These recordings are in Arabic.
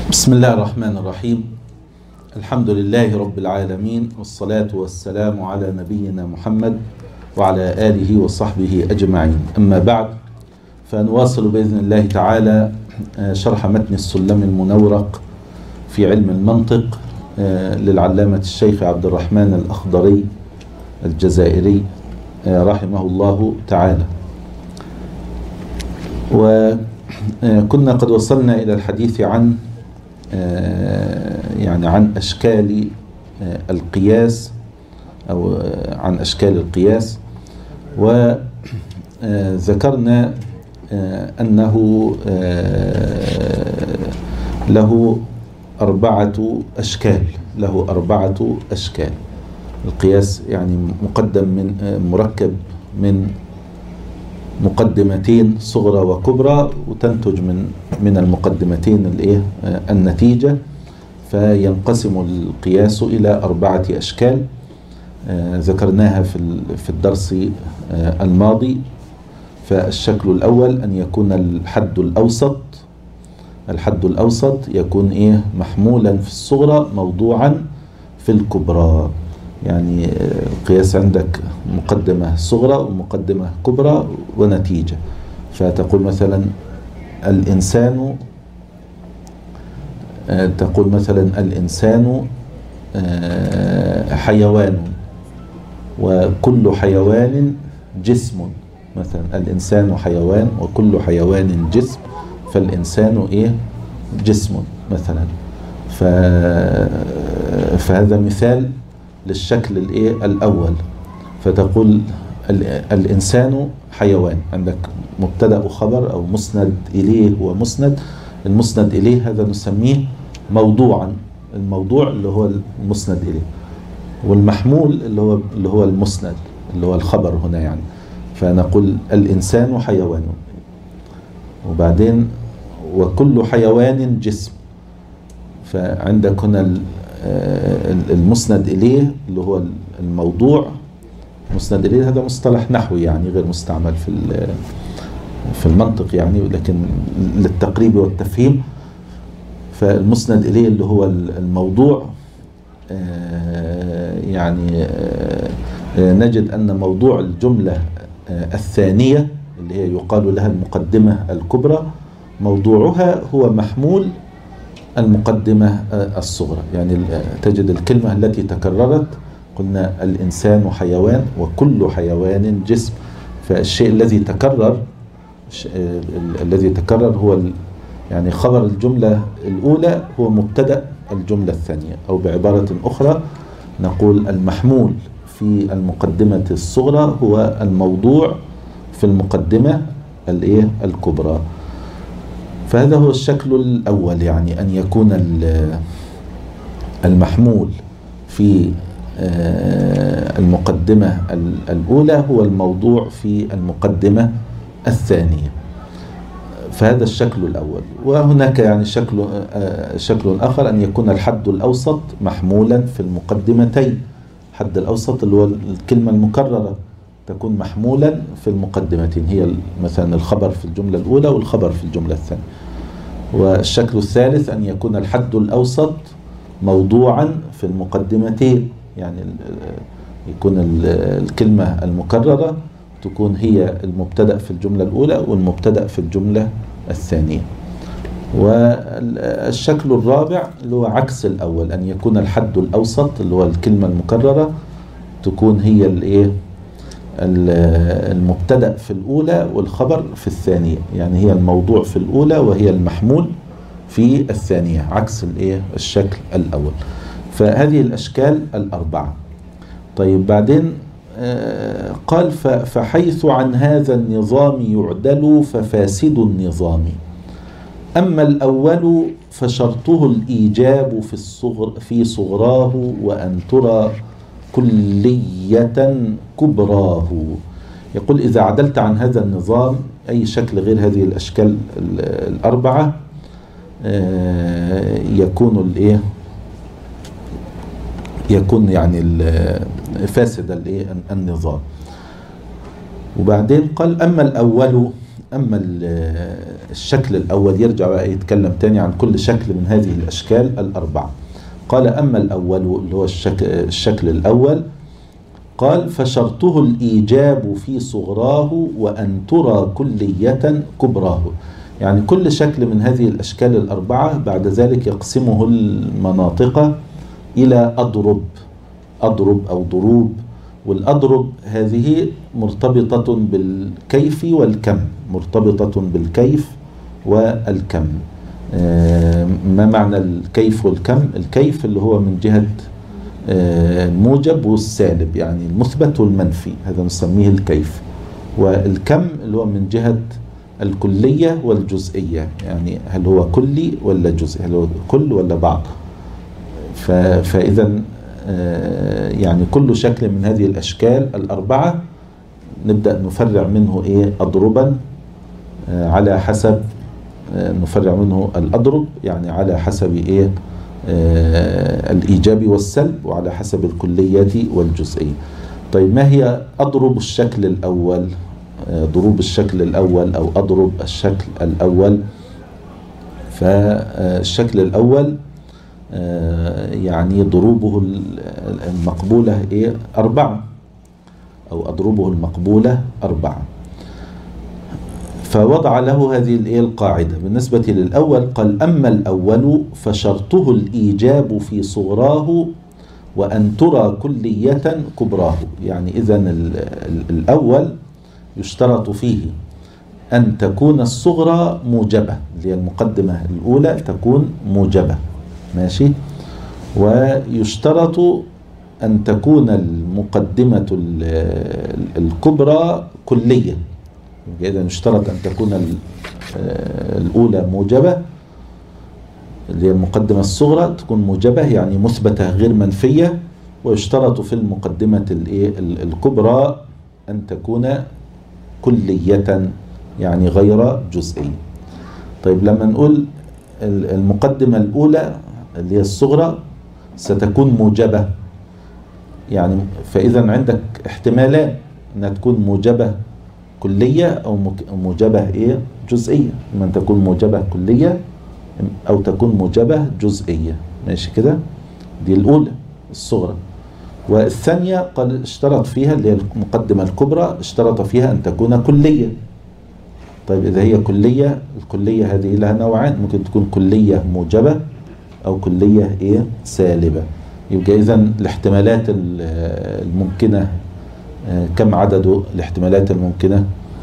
بسم الله الرحمن الرحيم. الحمد لله رب العالمين، والصلاة والسلام على نبينا محمد وعلى آله وصحبه أجمعين. أما بعد، فنواصل بإذن الله تعالى شرح متن السلم المنورق في علم المنطق للعلامة الشيخ عبد الرحمن الأخضري الجزائري رحمه الله تعالى. وكنا قد وصلنا إلى الحديث عن عن أشكال القياس أو عن أشكال القياس، وذكرنا أنه له أربعة أشكال. القياس يعني مركب من مقدمتين صغرى وكبرى، وتنتج من المقدمتين النتيجة، فينقسم القياس إلى 4 أشكال ذكرناها في الدرس الماضي. فالشكل الأول أن يكون الحد الأوسط يكون محمولا في الصغرى موضوعا في الكبرى. يعني القياس عندك مقدمة صغرى ومقدمة كبرى ونتيجة. فتقول مثلا الإنسان حيوان، وكل حيوان جسم. مثلا الإنسان حيوان وكل حيوان جسم، فالإنسان جسم مثلا. فهذا مثال للشكل الأول. فتقول الإنسان حيوان، عندك مبتدأ وخبر أو مسند إليه ومسند. المسند إليه هذا نسميه موضوعا، الموضوع اللي هو المسند إليه، والمحمول اللي هو المسند اللي هو الخبر هنا يعني. فنقول الإنسان حيوان، وبعدين وكل حيوان جسم. فعندك هنا المسند إليه اللي هو الموضوع. المسند إليه هذا مصطلح نحوي يعني غير مستعمل في المنطق يعني، لكن للتقريب والتفهيم. فالمسند إليه اللي هو الموضوع، يعني نجد أن موضوع الجملة الثانية اللي هي يقال لها المقدمة الكبرى، موضوعها هو محمول المقدمة الصغرى. يعني تجد الكلمة التي تكررت، قلنا الإنسان حيوان وكل حيوان جسم. فالشيء الذي تكرر هو يعني خبر الجملة الأولى هو مبتدأ الجملة الثانية، أو بعبارة أخرى نقول المحمول في المقدمة الصغرى هو الموضوع في المقدمة الكبرى. فهذا هو الشكل الأول، يعني أن يكون المحمول في المقدمة الأولى هو الموضوع في المقدمة الثانية. فهذا الشكل الأول. وهناك يعني شكل آخر، أن يكون الحد الأوسط محمولا في المقدمتين. الحد الأوسط اللي هو الكلمة المكررة تكون محمولا في المقدمتين، هي مثلا الخبر في الجملة الأولى والخبر في الجملة الثانية. والشكل الثالث أن يكون الحد الأوسط موضوعا في المقدمتين، يعني يكون الكلمة المكررة تكون هي المبتدأ في الجملة الأولى والمبتدأ في الجملة الثانية. والشكل الرابع اللي هو عكس الأول، أن يكون الحد الأوسط اللي هو الكلمة المكررة تكون هي المبتدأ في الأولى والخبر في الثانية. يعني هي الموضوع في الأولى وهي المحمول في الثانية، عكس الشكل الأول. فهذه الأشكال 4. طيب بعدين قال فحيث عن هذا النظام يعدل ففاسد النظام. أما الأول فشرطه الإيجاب في صغراه، وأن ترى كلية كبراه. يقول إذا عدلت عن هذا النظام أي شكل غير هذه الأشكال 4 يكون يعني فاسد النظام. وبعدين قال أما الأول أما الشكل الأول يرجع بقى يتكلم تاني عن كل شكل من هذه الأشكال الأربعة. قال أما الأول اللي هو الشكل الأول، قال فشرطه الإيجاب في صغراه وأن ترى كلية كبراه. يعني كل شكل من هذه الأشكال الأربعة بعد ذلك يقسمه المناطق إلى أضرب أو ضروب، والأضرب هذه مرتبطة بالكيف والكم، مرتبطة بالكيف والكم. ما معنى الكيف والكم؟ الكيف اللي هو من جهة الموجب والسالب، يعني المثبت والمنفي، هذا نسميه الكيف. والكم اللي هو من جهة الكلية والجزئية، يعني هل هو كلي ولا جزئي، هل هو كل ولا بعض. فإذا يعني كل شكل من هذه الأشكال الأربعة نبدأ نفرع منه أضربا على حسب، نفرع منه الأضرب يعني على حسب الإيجاب والسلب، وعلى حسب الكلية والجزئية. طيب ما هي أضرب الشكل الأول؟ ضروب الشكل الأول أو أضرب الشكل الأول. فالشكل الأول يعني ضروبه المقبولة 4، أو أضربه المقبولة 4. فوضع له هذه القاعدة بالنسبة للأول. قال أما الأول فشرطه الإيجاب في صغراه وأن ترى كلية كبراه. يعني إذن الأول يشترط فيه أن تكون الصغرى موجبة، اللي هي المقدمة الأولى تكون موجبة، ماشي. ويشترط أن تكون المقدمة الكبرى كلية. إذا يشترط أن تكون الأولى موجبة، اللي هي المقدمة الصغرى تكون موجبة يعني مثبتة غير منفية. ويشترط في المقدمة الكبرى أن تكون كلية يعني غير جزئية. طيب لما نقول المقدمة الأولى اللي هي الصغرى ستكون موجبة، يعني فإذا عندك احتمالان أنها تكون موجبة كلية أو موجبة جزئية. إما أن تكون موجبة كلية أو تكون موجبة جزئية، ماشي كده. دي الأولى الصغرى. والثانية قال اشترط فيها اللي هي المقدمة الكبرى، اشترط فيها أن تكون كلية. طيب إذا هي كلية، الكلية هذه لها نوعان، ممكن تكون كلية موجبة أو كلية سالبة. يبقى إذن الاحتمالات الممكنة كم عدد الاحتمالات الممكنة؟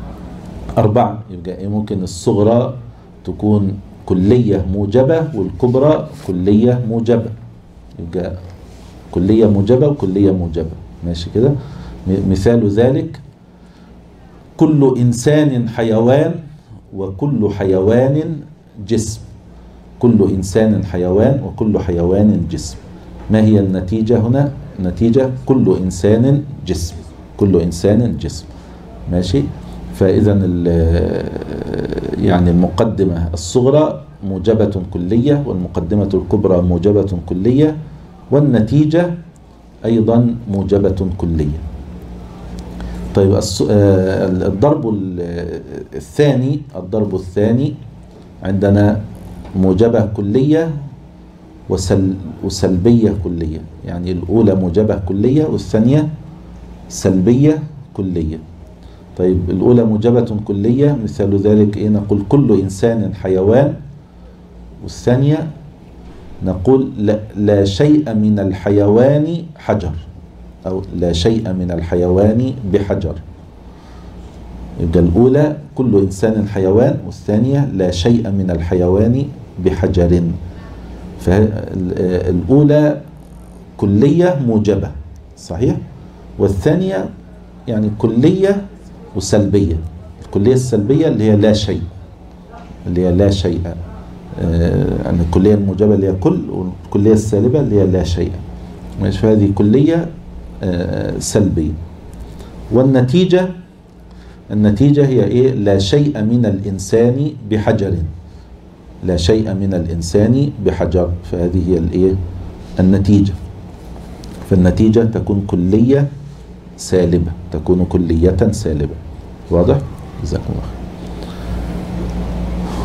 4. يبقى ممكن الصغرى تكون كلية موجبة والكبرى كلية موجبة. يبقى كلية موجبة وكلية موجبة، ماشي كده. مثال ذلك كل إنسان حيوان وكل حيوان جسم. كل إنسان حيوان وكل حيوان جسم. ما هي النتيجة هنا؟ نتيجة كل إنسان جسم، كل إنسان جسم، ماشي. فإذا يعني المقدمة الصغرى موجبة كلية والمقدمة الكبرى موجبة كلية، والنتيجة أيضا موجبة كلية. طيب الضرب الثاني عندنا موجبة كلية وسلبية كلية. يعني الأولى موجبة كلية والثانية سلبية كلية. طيب الأولى موجبة كلية مثال ذلك نقول كل إنسان حيوان، والثانية نقول لا شيء من الحيوان حجر، أو لا شيء من الحيوان بحجر. يبقى الأولى كل إنسان حيوان، والثانية لا شيء من الحيوان بحجر. فالأولى كلية موجبة صحيح، والثانية يعني كلية وسلبية. الكلية السلبية اللي هي لا شيء، اللي هي لا شيء. يعني الكلية الموجبة اللي هي كل، والكلية السالبة اللي هي لا شيء. مش فهذه كلية سلبية. والنتيجة هي لا شيء من الإنسان بحجر. لا شيء من الإنسان بحجر. فهذه هي النتيجة. فالنتيجة تكون كلية سالبة، تكون كلية سالبة. واضح؟ جزاكم الله خير.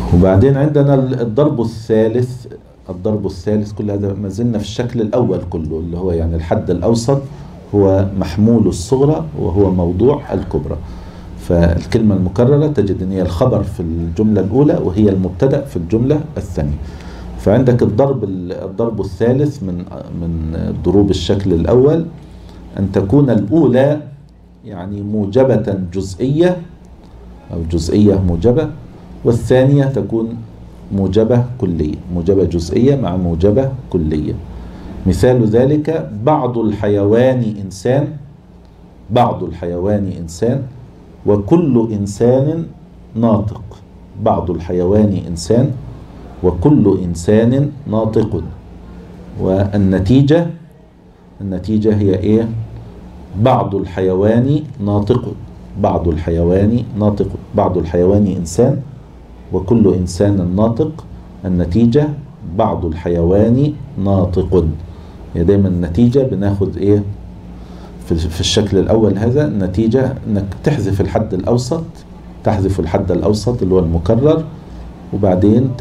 وبعدين عندنا الضرب الثالث. الضرب الثالث كل هذا ما زلنا في الشكل الأول كله، اللي هو يعني الحد الأوسط هو محمول الصغرى وهو موضوع الكبرى. فالكلمة المكررة تجد أن هي الخبر في الجملة الأولى وهي المبتدأ في الجملة الثانية. فعندك الضرب الثالث من ضروب الشكل الأول أن تكون الأولى يعني موجبة جزئية أو جزئية موجبة، والثانية تكون موجبة كلية، موجبة جزئية مع موجبة كلية. مثال ذلك بعض الحيوان إنسان، بعض الحيوان إنسان وكل إنسان ناطق. بعض الحيوان إنسان وكل إنسان ناطق. والنتيجة هي إيه؟ بعض الحيوان ناطق. بعض الحيوان ناطق. بعض الحيوان إنسان وكل إنسان ناطق. النتيجة بعض الحيوان ناطق. يعني دايما النتيجة بناخد إيه في الشكل الأول هذا؟ النتيجة إنك تحذف الحد الأوسط، تحذف الحد الأوسط اللي هو المكرر، وبعدين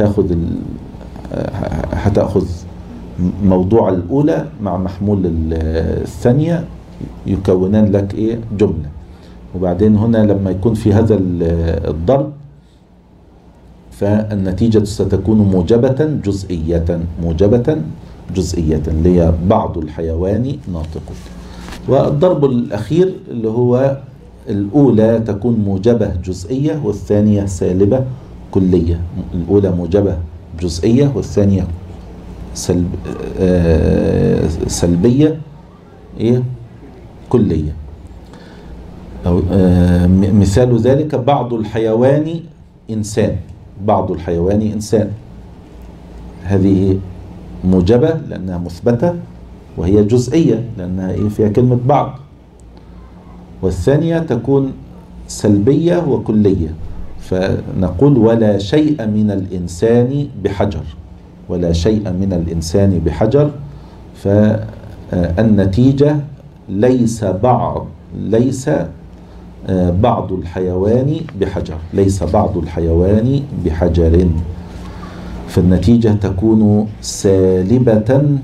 هتأخذ موضوع الأولى مع محمول الثانية يكونان لك إيه؟ جملة. وبعدين هنا لما يكون في هذا الضرب فالنتيجة ستكون موجبة جزئية، موجبة جزئية اللي هي بعض الحيوان ناطق. والضرب الأخير اللي هو الأولى تكون موجبة جزئية والثانية سالبة كلية. الأولى موجبة جزئية والثانية سلبية إيه؟ كلية. مثال ذلك بعض الحيوان إنسان. بعض الحيوان إنسان، هذه موجبة لأنها مثبتة، وهي جزئية لأنها إيه؟ فيها كلمة بعض. والثانية تكون سلبية وكلية، فنقول ولا شيء من الإنسان بحجر. ولا شيء من الإنسان بحجر. فالنتيجة ليس بعض الحيوان بحجر. ليس بعض الحيوان بحجر. فالنتيجة تكون سالبة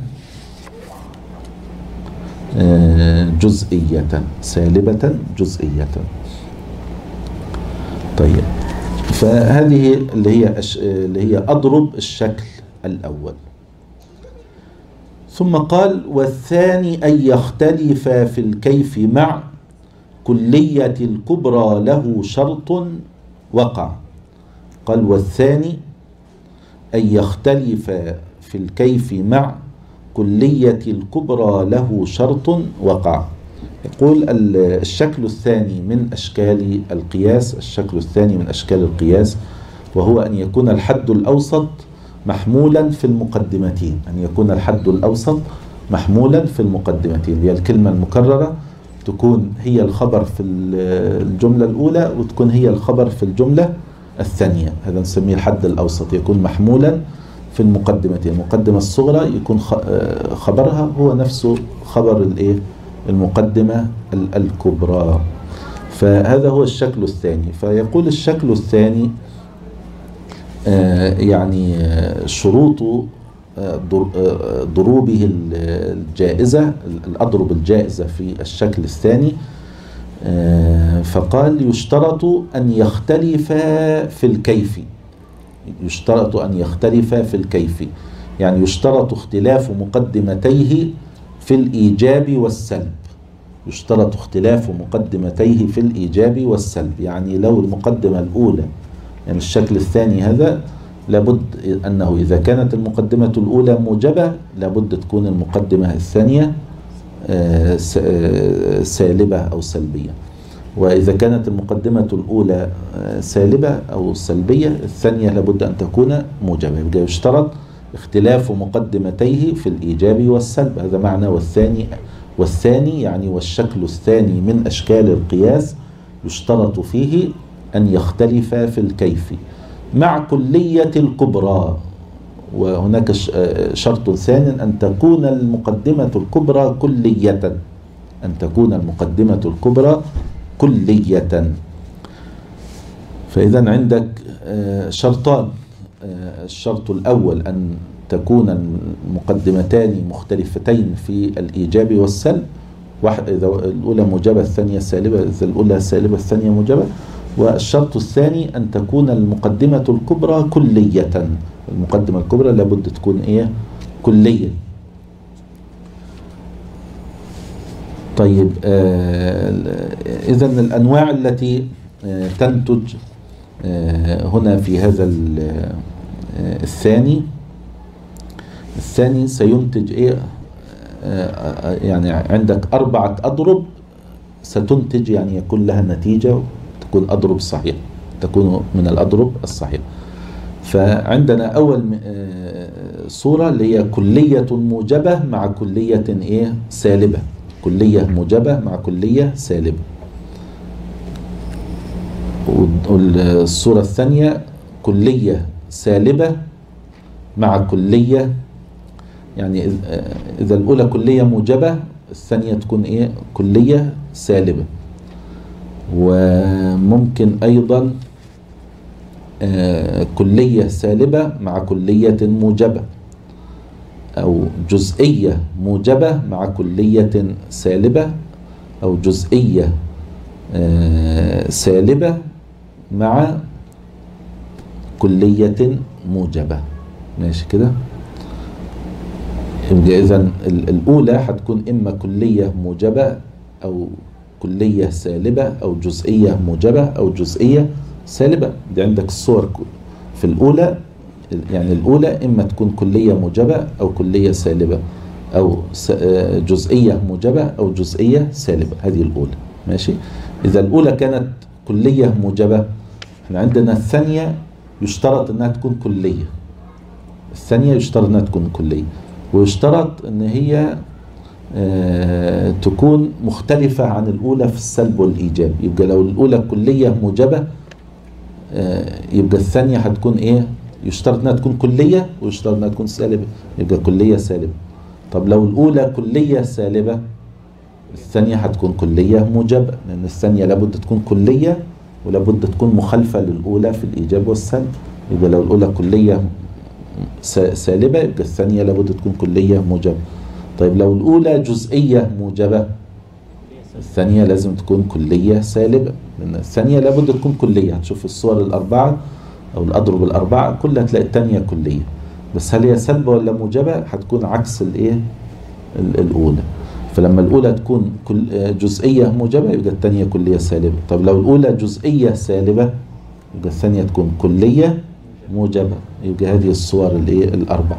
جزئية. سالبة جزئية. طيب، فهذه اللي هي أضرب الشكل الأول. ثم قال والثاني أن يختلف في الكيف مع كلية الكبرى له شرط وقع. قال والثاني أن يختلف في الكيف مع كلية الكبرى له شرط وقع. يقول الشكل الثاني من أشكال القياس، الشكل الثاني من أشكال القياس وهو أن يكون الحد الأوسط محمولا في المقدمتين. أن يكون الحد الأوسط محمولا في المقدمتين، هي الكلمة المكررة تكون هي الخبر في الجملة الأولى وتكون هي الخبر في الجملة الثانية. هذا نسميه الحد الأوسط، يكون محمولا في المقدمتين. المقدمة الصغرى يكون خبرها هو نفسه خبر المقدمة الكبرى. فهذا هو الشكل الثاني. فيقول الشكل الثاني يعني شروط ضروبه الجائزة، الأضرب الجائزة في الشكل الثاني. فقال يشترط أن يختلف في الكيف. يشترط أن يختلف في الكيف، يعني يشترط اختلاف مقدمتيه في الإيجاب والسلب. يشترط اختلاف مقدمتيه في الإيجاب والسلب. يعني لو المقدمة الأولى، يعني الشكل الثاني هذا لابد أنه إذا كانت المقدمة الأولى موجبة لابد تكون المقدمة الثانية سالبة أو سلبية، وإذا كانت المقدمة الأولى سالبة أو سلبية الثانية لابد أن تكون موجبة. يبقى يشترط اختلاف مقدمتيه في الإيجاب والسلب. هذا معنى والثاني يعني والشكل الثاني من أشكال القياس يشترط فيه أن يختلف في الكيف مع كلية الكبرى. وهناك شرط ثاني أن تكون المقدمة الكبرى كلية. أن تكون المقدمة الكبرى كلية. فإذا عندك شرطان الشرط الأول أن تكون المقدمتان مختلفتين في الإيجاب والسلب، إذا الأولى موجبة الثانية سالبة، إذا الأولى سالبة الثانية موجبة. والشرط الثاني أن تكون المقدمة الكبرى كلية، المقدمة الكبرى لابد تكون إيه؟ كلية. طيب إذن الأنواع التي تنتج هنا في هذا الثاني سينتج إيه؟ يعني عندك 4 أضرب ستنتج، يعني يكون لها نتيجة تكون أضرب صحيح، تكون من الأضرب الصحيح. فعندنا أول صورة اللي هي كلية موجبة مع كلية إيه؟ سالبة، كلية موجبة مع كلية سالبة. والصورة الثانية كلية سالبة مع كلية، يعني إذا الأولى كلية موجبة الثانية تكون إيه؟ كلية سالبة. وممكن أيضا كلية سالبة مع كلية موجبة، أو جزئية موجبة مع كلية سالبة، أو جزئية سالبة مع كلية موجبة. ماشي كده؟ إذن الأولى هتكون إما كلية موجبة أو كلية سالبة أو جزئية موجبة أو جزئية سالبة. دي عندك الصور في الأولى، يعني الأولى إما تكون كلية موجبة أو كلية سالبة، أو جزئية موجبة أو جزئية سالبة. هذه الأولى. ماشي. إذا الأولى كانت كلية موجبة، احنا عندنا الثانية يشترط أنها تكون كلية، الثانية يشترط أنها تكون كلية، ويشترط أن هي تكون مختلفة عن الأولى في السلب والإيجاب. يبقى لو الأولى كلية موجبة يبقى الثانية هتكون إيه؟ يشترط أنها تكون كلية ويشترط أنها تكون سالبة، يبقى كلية سالبة. طب لو الأولى كلية سالبة الثانية هتكون كلية موجبة، لأن الثانية لابد تكون كلية ولابد تكون مخالفة للأولى في الإيجاب والسلب. يبقى لو الأولى كلية سالبة يبقى الثانية لابد تكون كلية موجبة. طيب لو الأولى جزئية موجبة الثانية لازم تكون كلية سالبة، لأن الثانية لابد تكون كلية. هتشوف الصور الأربعة أو الأضرب الأربعة كلها تلاقي الثانية كلية، بس هل هي سلبة ولا موجبة؟ هتكون عكس الإيه؟ الأولى. فلما الأولى تكون جزئية موجبة يبقى الثانية كلية سالبة. طب لو الأولى جزئية سالبة يبقى الثانية تكون كلية موجبة. يبقى هذه الصور الإيه؟ الأربع.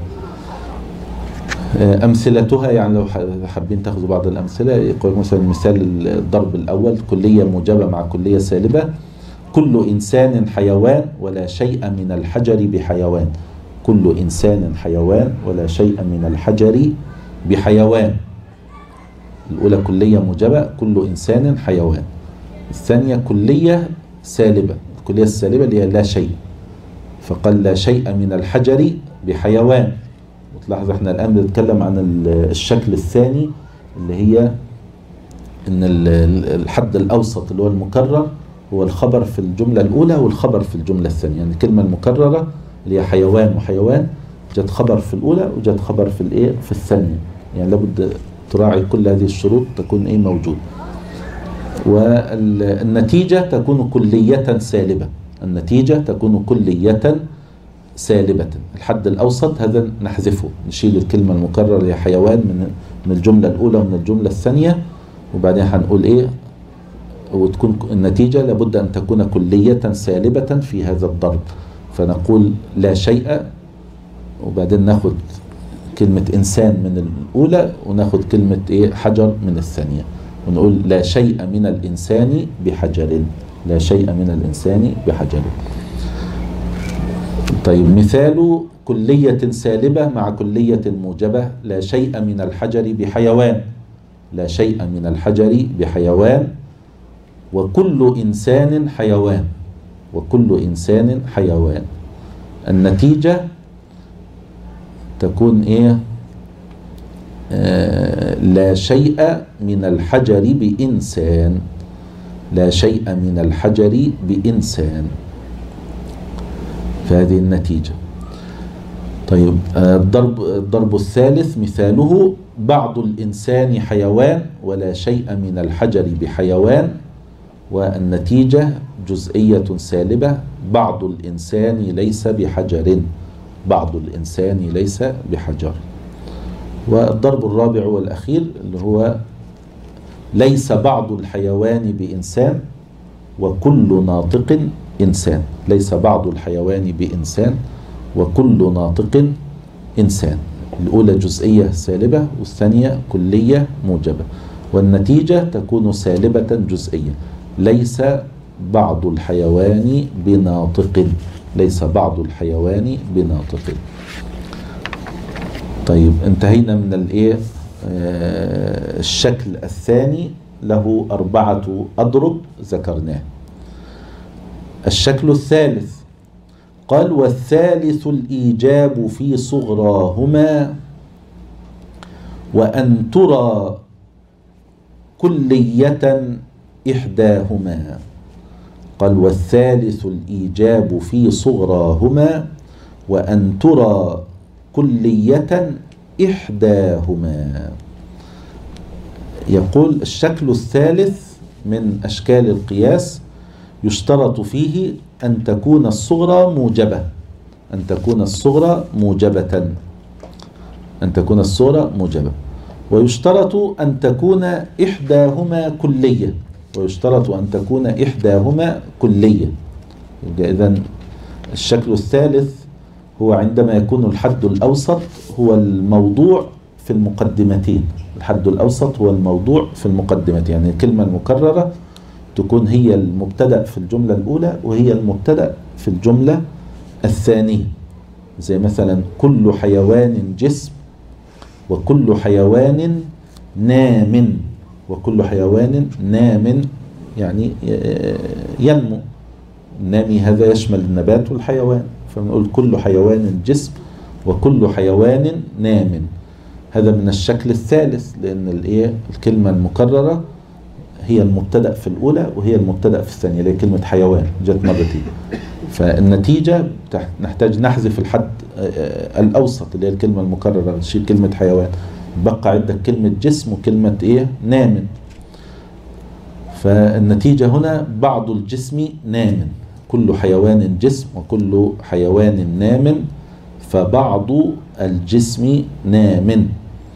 أمثلتها، يعني لو حابين تاخذوا بعض الأمثلة، يقول مثلا مثال الضرب الأول: كلية موجبة مع كلية سالبة. كل إنسان حيوان ولا شيء من الحجر بحيوان. كل إنسان حيوان ولا شيء من الحجر بحيوان. الأولى كلية موجبة، كل إنسان حيوان. الثانية كلية سالبة، الكلية السالبة اللي هي لا شيء، فقال لا شيء من الحجر بحيوان. وتلاحظ احنا الآن بنتكلم عن الشكل الثاني اللي هي ان الحد الأوسط اللي هو المكرر هو الخبر في الجملة الأولى والخبر في الجملة الثانية. يعني الكلمة المكررة اللي هي حيوان وحيوان جت خبر في الأولى وجت خبر في الإيه؟ في الثانية. يعني لابد تراعي كل هذه الشروط تكون إيه؟ موجود. والنتيجة تكون كلية سالبة، النتيجة تكون كلية سالبة. الحد الأوسط هذا نحذفه، نشيل الكلمة المكررة اللي هي حيوان من الجملة الأولى ومن الجملة الثانية، وبعدين هنقول إيه؟ وتكون النتيجة لابد أن تكون كلية سالبة في هذا الضرب، فنقول لا شيء، وبعدين ناخد كلمة إنسان من الأولى وناخد كلمة إيه؟ حجر من الثانية، ونقول لا شيء من الإنسان بحجر. لا شيء من الإنسان بحجر. طيب مثال كلية سالبة مع كلية موجبة: لا شيء من الحجر بحيوان. لا شيء من الحجر بحيوان. وكل إنسان حيوان. وكل إنسان حيوان. النتيجة تكون إيه؟ لا شيء من الحجر بإنسان. لا شيء من الحجر بإنسان. فهذه النتيجة. طيب الضرب الثالث مثاله: بعض الإنسان حيوان ولا شيء من الحجر بحيوان، والنتيجة جزئية سالبة: بعض الإنسان ليس بحجر، بعض الإنسان ليس بحجر. والضرب الرابع والأخير اللي هو: ليس بعض الحيوان بإنسان وكل ناطق إنسان، ليس بعض الحيوان بإنسان وكل ناطق إنسان. الأولى جزئية سالبة والثانية كلية موجبة، والنتيجة تكون سالبة جزئية: ليس بعض الحيوان بناطق، ليس بعض الحيوان بناطق. طيب انتهينا من الايه الشكل الثاني، له 4 أضرب ذكرناه. الشكل الثالث قال: والثالث الإيجاب في صغراهما وأن ترى كلية إحداهما. قال: والثالث الإيجاب في صغراهما وأن ترى كلية إحداهما. يقول: الشكل الثالث من أشكال القياس يشترط فيه أن تكون الصغرى موجبة، أن تكون الصغرى موجبة، أن تكون الصغرى موجبة، ويشترط أن تكون إحداهما كلية، ويشترط أن تكون إحداهما كلية. إذن الشكل الثالث هو عندما يكون الحد الأوسط هو الموضوع في المقدمتين. الحد الأوسط هو الموضوع في المقدمتين، يعني الكلمة المكررة تكون هي المبتدأ في الجملة الأولى وهي المبتدأ في الجملة الثانية. زي مثلا: كل حيوان جسم وكل حيوان نام، وكل حيوان نام يعني ينمو، النامي هذا يشمل النبات والحيوان، فنقول كل حيوان جسم وكل حيوان نام. هذا من الشكل الثالث، لأن الكلمة المكررة هي المبتدأ في الأولى وهي المبتدأ في الثانية، اللي هي كلمة حيوان جت مرتين. فالنتيجة نحتاج نحذف الحد الأوسط اللي هي الكلمة المكررة، نشيل كلمة حيوان، بقى عندك كلمة جسم وكلمة نام. فالنتيجة هنا: بعض الجسم نام، كل حيوان جسم وكل حيوان نام، فبعض الجسم نام.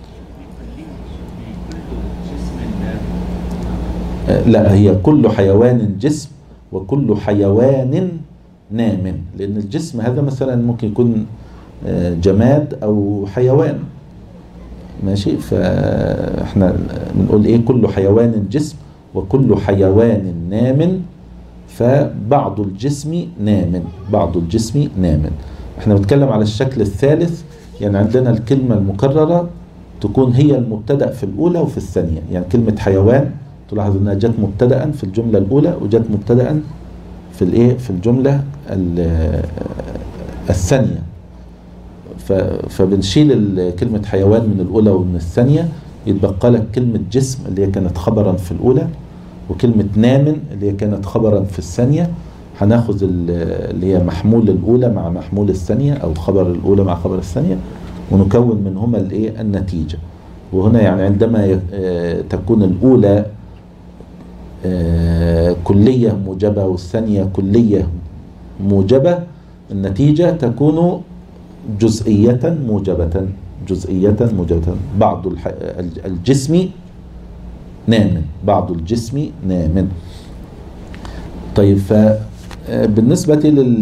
لا، هي كل حيوان جسم وكل حيوان نام، لأن الجسم هذا مثلا ممكن يكون جماد أو حيوان، ماشي. فاحنا بنقول كل حيوان جسم وكل حيوان نام، فبعض الجسم نام، بعض الجسم نام. احنا بنتكلم على الشكل الثالث، يعني عندنا الكلمة المكررة تكون هي المبتدأ في الأولى وفي الثانية. يعني كلمة حيوان تلاحظ أنها جت مبتدأ في الجملة الأولى وجت مبتدأ في الجملة الثانية. فبنشيل كلمة حيوان من الأولى ومن الثانية، يتبقى لك كلمة جسم اللي هي كانت خبرا في الأولى، وكلمة نام اللي هي كانت خبرا في الثانية. هناخذ اللي هي محمول الأولى مع محمول الثانية، أو خبر الأولى مع خبر الثانية، ونكون منهما النتيجة. وهنا يعني عندما تكون الأولى كلية موجبة والثانية كلية موجبة، النتيجة تكون جزئية موجبة، جزئية موجبة. بعض الجسم نام، بعض الجسم نام. طيب، فبالنسبة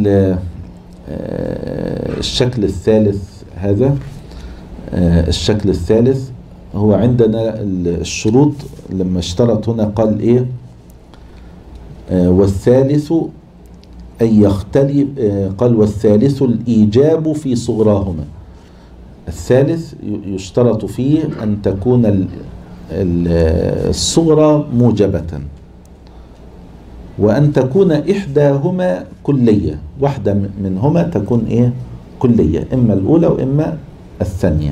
للشكل الثالث هذا، الشكل الثالث هو عندنا الشروط. لما اشترط هنا قال والثالث أن يختلف، قال: والثالث الإيجاب في صغراهما. الثالث يشترط فيه أن تكون الصغرى موجبة، وأن تكون إحداهما كلية، واحدة منهما تكون كلية، إما الأولى وإما الثانية.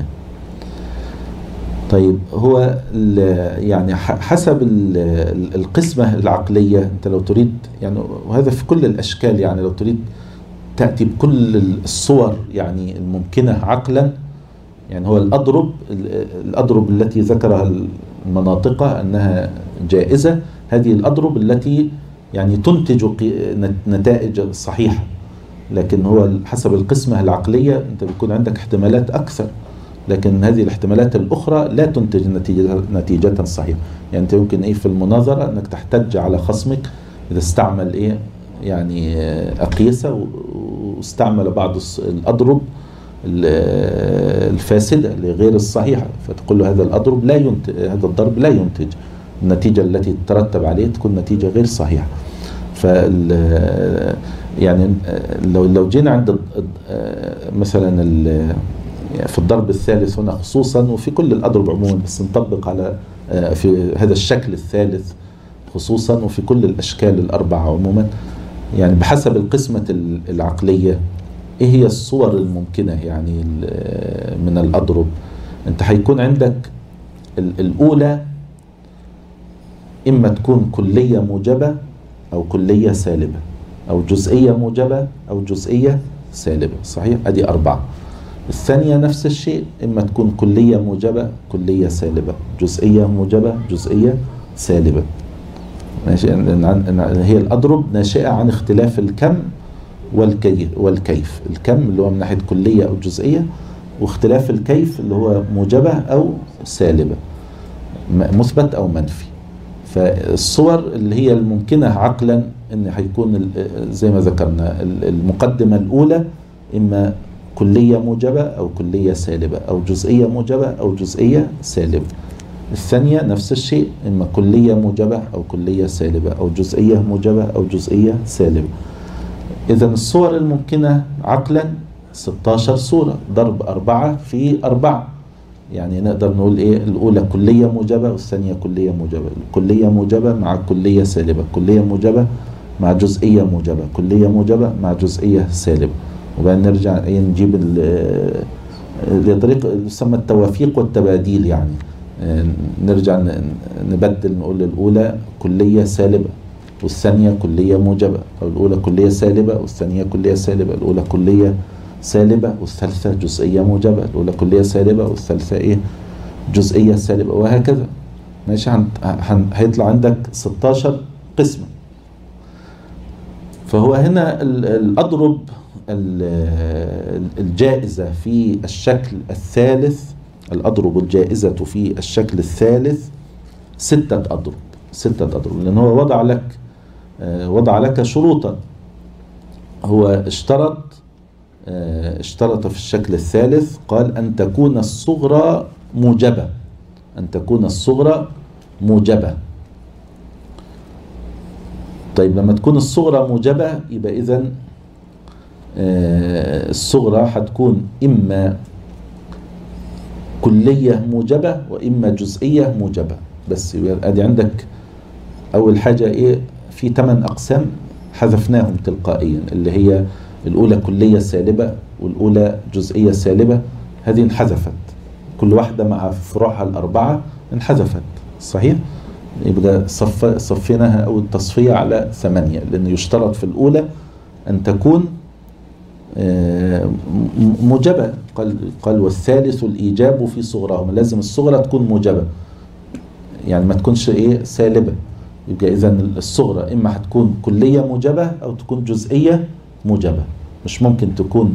طيب، هو يعني حسب القسمة العقلية، أنت لو تريد يعني، وهذا في كل الأشكال، يعني لو تريد تأتي بكل الصور يعني الممكنة عقلا. يعني هو الأضرب التي ذكرها المناطق أنها جائزة، هذه الأضرب التي يعني تنتج نتائج صحيحة، لكن هو حسب القسمة العقلية أنت بيكون عندك احتمالات أكثر، لكن هذه الاحتمالات الأخرى لا تنتج نتيجة صحيحة. يعني أنت يمكن في المناظرة أنك تحتج على خصمك إذا استعمل يعني أقيسة واستعمل بعض الأضرب الفاسدة لغير الصحيحة، فتقول له هذا الضرب لا ينتج النتيجة التي تترتب عليه، تكون نتيجة غير صحيحة. يعني لو جينا عند مثلا في الضرب الثالث هنا خصوصا، وفي كل الأضرب عموما، بس نطبق على في هذا الشكل الثالث خصوصا، وفي كل الأشكال الأربعة عموما، يعني بحسب القسمة العقلية ايه هي الصور الممكنة يعني من الأضرب. انت هيكون عندك الأولى إما تكون كلية موجبة أو كلية سالبة، أو جزئية موجبة أو جزئية سالبة، صحيح؟ أدي 4. الثانية نفس الشيء، إما تكون كلية موجبة كلية سالبة، جزئية موجبة جزئية سالبة، ماشي؟ هي الأضرب ناشئة عن اختلاف الكم والكيف. الكم اللي هو من ناحية كلية أو جزئية، واختلاف الكيف اللي هو موجبة أو سالبة، مثبت أو منفي. فالصور اللي هي الممكنة عقلا ان هيكون زي ما ذكرنا المقدمة الأولى إما كلية موجبة أو كلية سالبة، أو جزئية موجبة أو جزئية سالبة. الثانية نفس الشيء، إما كلية موجبة أو كلية سالبة، أو جزئية موجبة أو جزئية سالبة. إذن الصور الممكنة عقلا 16 صورة، ضرب 4 في 4. يعني نقدر نقول الأولى كلية موجبة والثانية كلية موجبة، الكلية موجبة مع كلية سالبة، كلية موجبة مع جزئية موجبة، كلية موجبة مع جزئية سالبة. وبعدين نرجع نجيب لطريقة يسمى التوافيق والتباديل، يعني نرجع نبدل، نقول الأولى كلية سالبة والثانية كلية موجبة، أو الأولى كلية سالبة والثانية كلية سالبة، الأولى كلية سالبة والثالثة جزئية موجبة، الأولى كلية سالبة والثالثة جزئية سالبة، وهكذا. ماشي؟ هيطلع عندك 16 قسمة. فهو هنا الأضرب الجائزة في الشكل الثالث، الأضرب الجائزة في الشكل الثالث 6 أضرب، لأن هو وضع لك شروطا. هو اشترط في الشكل الثالث، قال أن تكون الصغرى موجبة، أن تكون الصغرى موجبة. طيب لما تكون الصغرى موجبة يبقى إذن الصغرى هتكون إما كلية موجبة وإما جزئية موجبة. بس يبقى أدي عندك أول حاجة في 8 أقسام حذفناهم تلقائيا، اللي هي الأولى كلية سالبة والأولى جزئية سالبة، هذه انحذفت، كل واحدة مع فروعها ال4 انحذفت، صحيح؟ يبقى صفيناها أو التصفية على 8، لأنه يشترط في الأولى أن تكون موجبة. قال والثالث الإيجاب في صغراهما، لازم الصغرى تكون موجبة، يعني ما تكونش سالبة. يبقى إذن الصغرى إما هتكون كلية موجبة أو تكون جزئية موجبة، مش ممكن تكون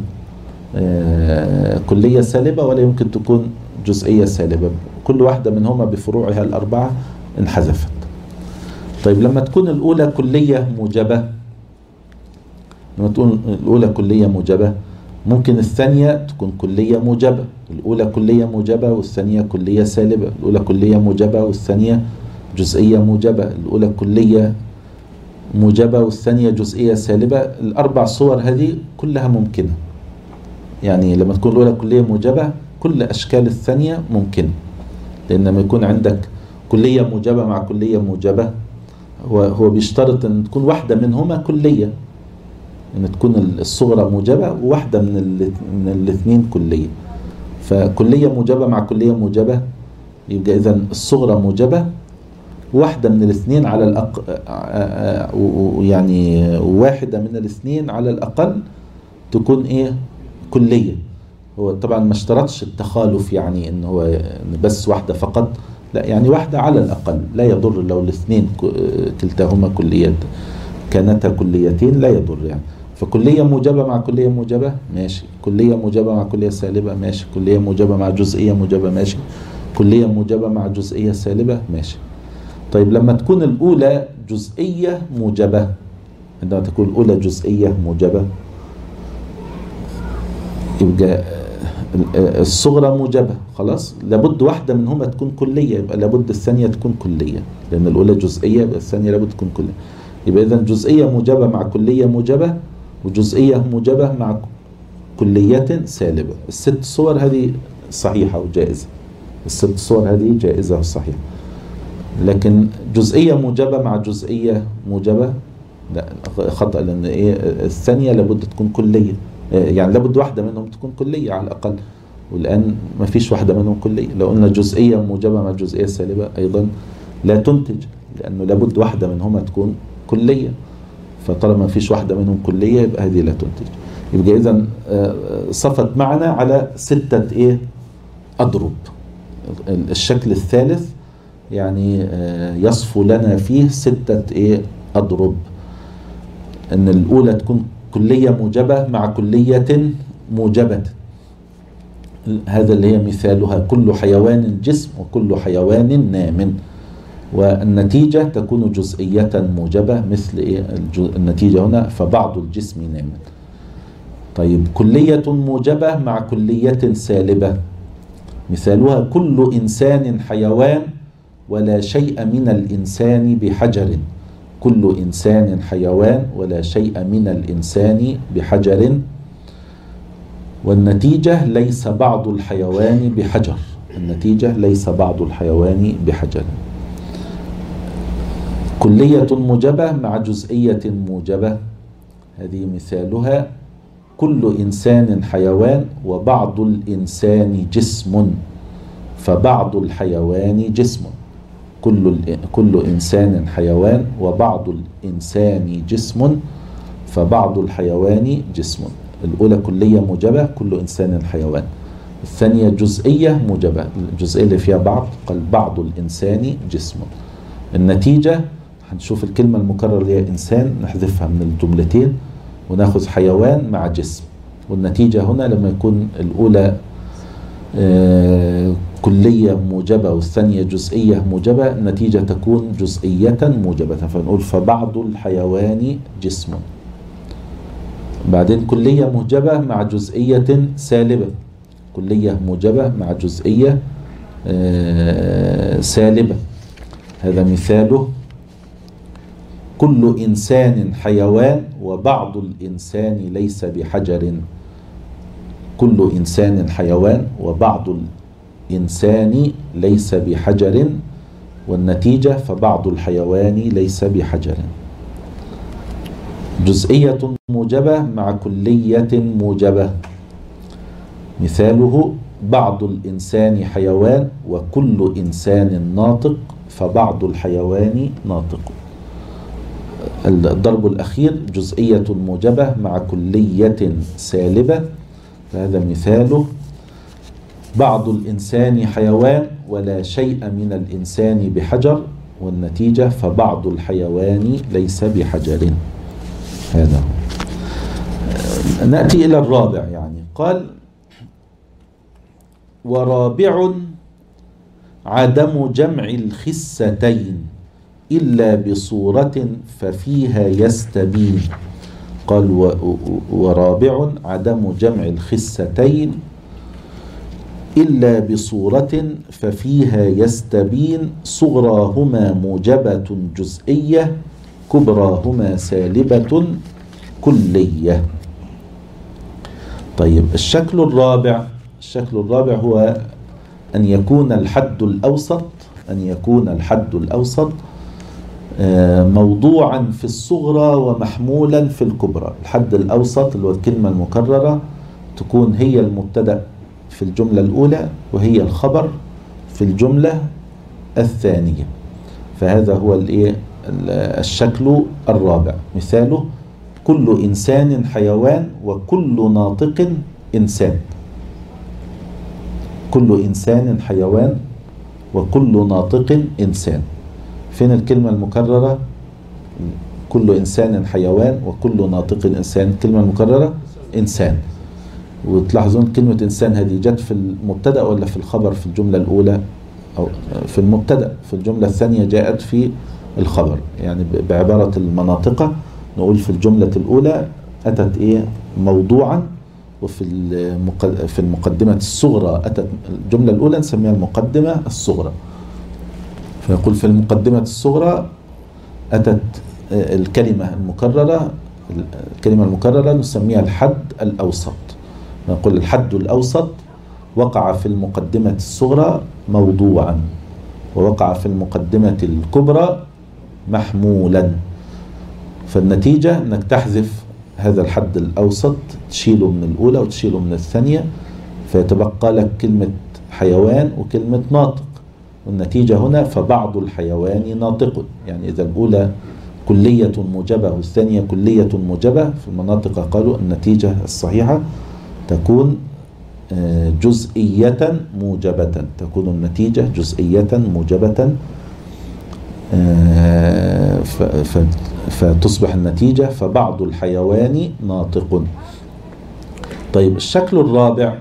كلية سالبة ولا يمكن تكون جزئية سالبة، كل واحدة منهما بفروعها ال4 انحذفت. طيب لما تكون الأولى كلية موجبة، ممكن الثانية تكون كلية موجبة، الأولى كلية موجبة والثانية كلية سالبة، الأولى كلية موجبة والثانية جزئية موجبة، الأولى كلية موجبة والثانية جزئية سالبة. ال4 صور هذه كلها ممكنة، يعني لما تكون الأولى كلية موجبة كل أشكال الثانية ممكنة، لأن لما يكون عندك كلية موجبة مع كلية موجبة، هو بيشترط أن تكون واحدة منهما كلية، أن تكون الصغرى موجبة وواحدة من الاثنين كلية. فكلية موجبة مع كلية موجبة يبقى إذن الصغرى موجبة، واحدة من الاثنين على الأقل، يعني واحدة من الاثنين على الأقل تكون ايه كلية. هو طبعا ما اشترطش التخالف، يعني ان هو إن بس واحدة فقط، لا يعني واحدة على الأقل، لا يضر لو الاثنين كلتاهما كليات كانتا كليتين، لا يضر يعني. فكلية موجبة مع كلية موجبة ماشي، كلية موجبة مع كلية سالبة ماشي، كلية موجبة مع جزئية موجبة ماشي، كلية موجبة مع جزئية سالبة ماشي. طيب لما تكون الأولى جزئية موجبة، عندما تكون الأولى جزئية موجبة يبقى الصغرى موجبة، خلاص لابد واحدة منهما تكون كلية، يبقى لابد الثانية تكون كلية، لأن الأولى جزئية يبقى الثانية لابد تكون كلية. يبقى إذن جزئية موجبة مع كلية موجبة، وجزئية موجبة مع كلية سالبة. الست صور هذه صحيحة وجائزة، الست صور هذه جائزة وصحيحة. لكن جزئية موجبة مع جزئية موجبة لا، خطأ، لأن إيه الثانية لابد تكون كلية، يعني لابد واحدة منهم تكون كلية على الأقل، والآن ما فيش واحدة منهم كلية. لو قلنا جزئية موجبة مع جزئية سالبة أيضا لا تنتج، لأنه لابد واحدة منهما تكون كلية، فطالما ما فيش واحدة منهم كلية يبقى هذه لا تنتج. يبقى إذن صفت معنا على 6 أضرب. الشكل الثالث يعني يصفو لنا فيه 6 أضرب، أن الأولى تكون كلية موجبة مع كلية موجبة، هذا اللي هي مثالها كل حيوان جسم وكل حيوان نام، والنتيجة تكون جزئية موجبة مثل النتيجة هنا فبعض الجسم نام. طيب كلية موجبة مع كلية سالبة، مثالها كل إنسان حيوان ولا شيء من الإنسان بحجر، كل إنسان حيوان ولا شيء من الإنسان بحجر، والنتيجة ليس بعض الحيوان بحجر، النتيجة ليس بعض الحيوان بحجر. كلية موجبة مع جزئية موجبة، هذه مثالها كل إنسان حيوان وبعض الإنسان جسم، فبعض الحيوان جسم، كل إنسان حيوان وبعض الإنسان جسم، فبعض الحيوان جسم. الأولى كلية موجبة كل إنسان حيوان، الثانية جزئية موجبة، الجزئية اللي فيها بعض قال بعض الإنسان جسم. النتيجة هنشوف الكلمة المكررة اللي هي إنسان نحذفها من الجملتين وناخذ حيوان مع جسم، والنتيجة هنا لما يكون الأولى كلية موجبة والثانية جزئية موجبة، النتيجة تكون جزئية موجبة، فنقول فبعض الحيوان جسم. بعدين كلية موجبة مع جزئية سالبة، كلية موجبة مع جزئية سالبة، هذا مثاله كل إنسان حيوان وبعض الإنسان ليس بحجر، كل إنسان حيوان وبعض الإنسان ليس بحجر، والنتيجة فبعض الحيوان ليس بحجر. جزئية موجبة مع كلية موجبة، مثاله بعض الإنسان حيوان وكل إنسان ناطق، فبعض الحيوان ناطق. الضرب الأخير جزئية موجبة مع كلية سالبة، فهذا مثاله بعض الإنسان حيوان ولا شيء من الإنسان بحجر، والنتيجة فبعض الحيوان ليس بحجر. هذا نأتي إلى الرابع، يعني قال ورابع عدم جمع الخستين إلا بصورة ففيها يستبين. قال ورابع عدم جمع الخستين إلا بصورة ففيها يستبين، صغراهما موجبة جزئية كبراهما سالبة كلية. طيب الشكل الرابع هو أن يكون الحد الأوسط، موضوعا في الصغرى ومحمولا في الكبرى. الحد الأوسط اللي هو الكلمة المكررة تكون هي المبتدأ في الجملة الأولى وهي الخبر في الجملة الثانية، فهذا هو الشكل الرابع. مثاله كل إنسان حيوان وكل ناطق إنسان. كل إنسان حيوان وكل ناطق إنسان. فين الكلمة المكررة؟ كل إنسان حيوان وكل ناطق إنسان. الكلمة المكررة إنسان. وتلاحظون كلمة إنسان هذه جت في المبتدأ ولا في الخبر في الجملة الأولى؟ أو في المبتدأ. في الجملة الثانية جاءت في الخبر. يعني بعبارة المناطق نقول في الجملة الأولى أتت إيه؟ موضوعا. وفي في المقدمة الصغرى أتت الجملة الأولى نسميها المقدمة الصغرى. فيقول في المقدمة الصغرى أتت الكلمة المكررة. الكلمة المكررة نسميها الحد الأوسط. نقول الحد الأوسط وقع في المقدمة الصغرى موضوعا، ووقع في المقدمة الكبرى محمولا. فالنتيجة أنك تحذف هذا الحد الأوسط، تشيله من الأولى وتشيله من الثانية، فيتبقى لك كلمة حيوان وكلمة ناطق. والنتيجة هنا فبعض الحيوان ناطق. يعني إذا الأولى كلية موجبة والثانية كلية موجبة في المناطق قالوا النتيجة الصحيحة تكون جزئية موجبة. تكون النتيجة جزئية موجبة، فتصبح النتيجة فبعض الحيوان ناطق. طيب الشكل الرابع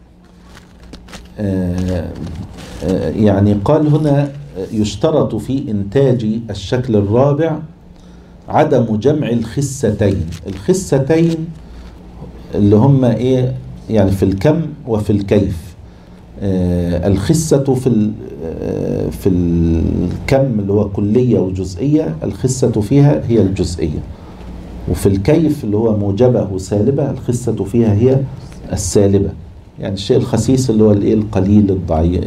يعني قال هنا يشترط في إنتاج الشكل الرابع عدم جمع الخستين. الخستين اللي هم إيه؟ يعني في الكم وفي الكيف. الخسة في الكم اللي هو كلية وجزئية، الخسة فيها هي الجزئية. وفي الكيف اللي هو موجبة وسالبة، الخسة فيها هي السالبة. يعني الشيء الخسيس اللي هو الايه؟ القليل الضعيف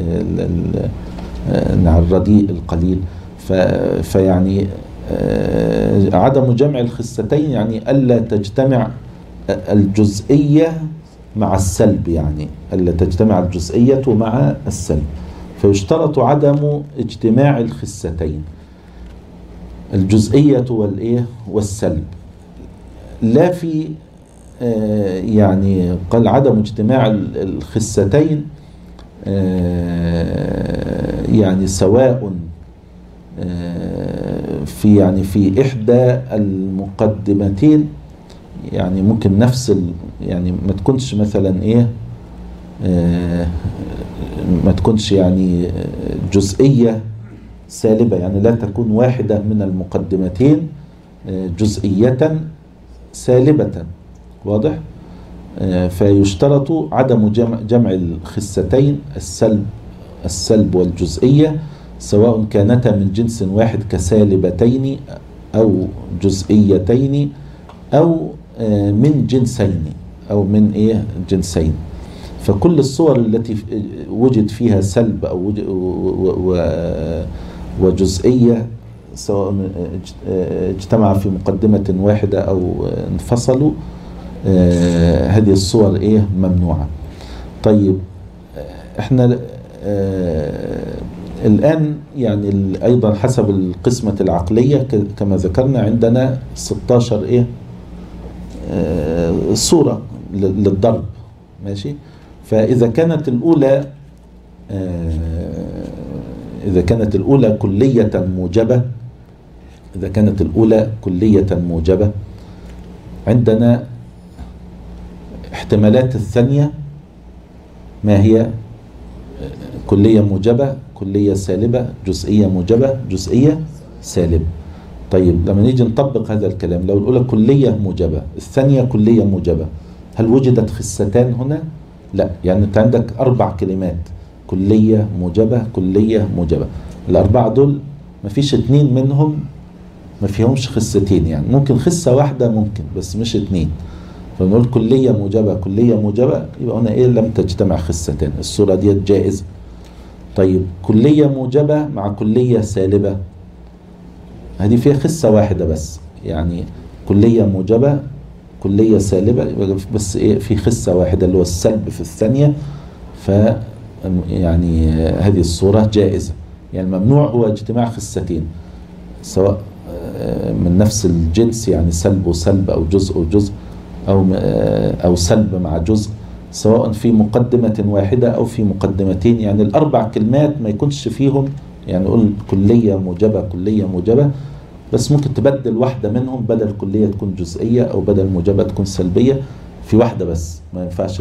الرديء القليل. فيعني عدم جمع الخستين يعني ألا تجتمع الجزئية مع السلب. يعني ألا تجتمع الجزئية مع السلب. فيشترط عدم اجتماع الخستين، الجزئية والإيه؟ والسلب. لا في يعني قال عدم اجتماع الخستين يعني سواء في يعني في إحدى المقدمتين. يعني ممكن نفس يعني ما تكونش مثلا إيه؟ ما تكونش يعني جزئية سالبة. يعني لا تكون واحدة من المقدمتين جزئية سالبة. واضح؟ فيشترط عدم جمع الخستين السلب والجزئية سواء كانتا من جنس واحد كسالبتين أو جزئيتين أو من جنسين أو من إيه؟ جنسين. فكل الصور التي وجد فيها سلب أو وجزئية سواء اجتمع في مقدمة واحدة أو انفصلوا، هذه الصور إيه؟ ممنوعة. طيب احنا الآن يعني أيضا حسب القسمة العقلية كما ذكرنا عندنا 16 إيه؟ صورة للضرب. ماشي. فإذا كانت الأولى كلية موجبة، إذا كانت الأولى كلية موجبة عندنا احتمالات الثانية ما هي؟ كلية موجبة، كلية سالبة، جزئية موجبة، جزئية سالبة. طيب لما نيجي نطبق هذا الكلام، لو الأولى كلية موجبة الثانية كلية موجبة، هل وجدت خستان هنا؟ لا. يعني أنت عندك 4 كلمات كلية موجبة كلية موجبة. الأربعة دول ما فيش 2 منهم ما فيهمش خستين. يعني ممكن خسة واحدة ممكن بس مش 2. فنقول كلية موجبة كلية موجبة يبقى هنا إيه؟ لم تجتمع خستان. الصورة دي جائزة. طيب كلية موجبة مع كلية سالبة، هذه فيها خسة واحدة بس. يعني كلية موجبة كلية سالبة بس إيه؟ في خسة واحدة اللي هو السلب في الثانية. يعني هذه الصورة جائزة. يعني الممنوع هو اجتماع خستين، سواء من نفس الجنس، يعني سلب وسلب أو جزء وجزء أو سلب مع جزء، سواء في مقدمة واحدة أو في مقدمتين. يعني الأربع كلمات ما يكونش فيهم، يعني نقول كلية موجبة كلية موجبة، بس ممكن تبدل واحدة منهم، بدل كلية تكون جزئية أو بدل موجبة تكون سلبية، في واحدة بس ما ينفعش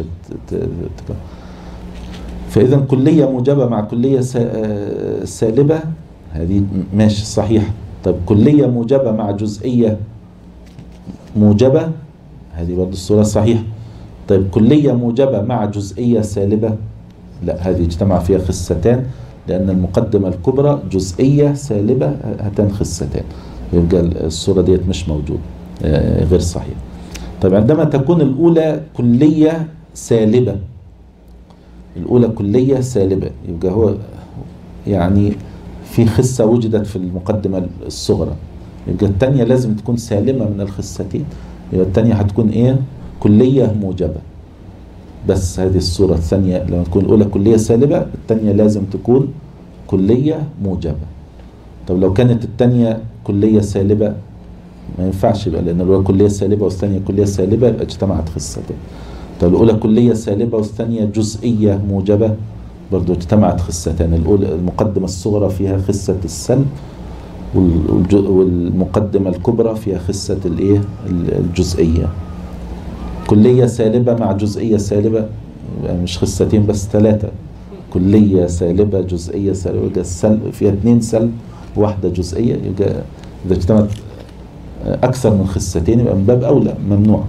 فإذا كلية موجبة مع كلية سالبة هذه ماشي صحيح. طيب كلية موجبة مع جزئية موجبة هذه برضه الصورة صحيح. طيب كلية موجبة مع جزئية سالبة لا، هذه اجتمع فيها خستان، لأن المقدمة الكبرى جزئية سالبة هاتان خستان، يبقى الصورة ديت مش موجود، غير صحيح. طيب عندما تكون الأولى كلية سالبة، الأولى كلية سالبة يبقى هو يعني في خسة وجدت في المقدمة الصغرى، يبقى الثانية لازم تكون سالمة من الخستين، يبقى الثانية هتكون إيه؟ كلية موجبة. بس هذه الصورة الثانية لما تكون الأولى كلية سالبة، الثانية لازم تكون كلية موجبة. طب لو كانت الثانية كلية سالبة ما ينفعش بقى، لأن الأولى كلية سالبة والثانية كلية سالبة يبقى اجتمعت خستين. طب الأولى كلية سالبة والثانية جزئية موجبة برضو اجتمعت خستان، الأولى المقدمة الصغرى فيها خسة السلب، والمقدمة الكبرى فيها خسة الايه؟ الجزئية. كلية سالبة مع جزئية سالبة مش خستين بس، ثلاثة، كلية سالبة جزئية سالبة، يبقى السلب فيها 2 سلب وواحدة جزئية، يبقى إذا اجتمعت أكثر من خستين يبقى من باب أولى ممنوع.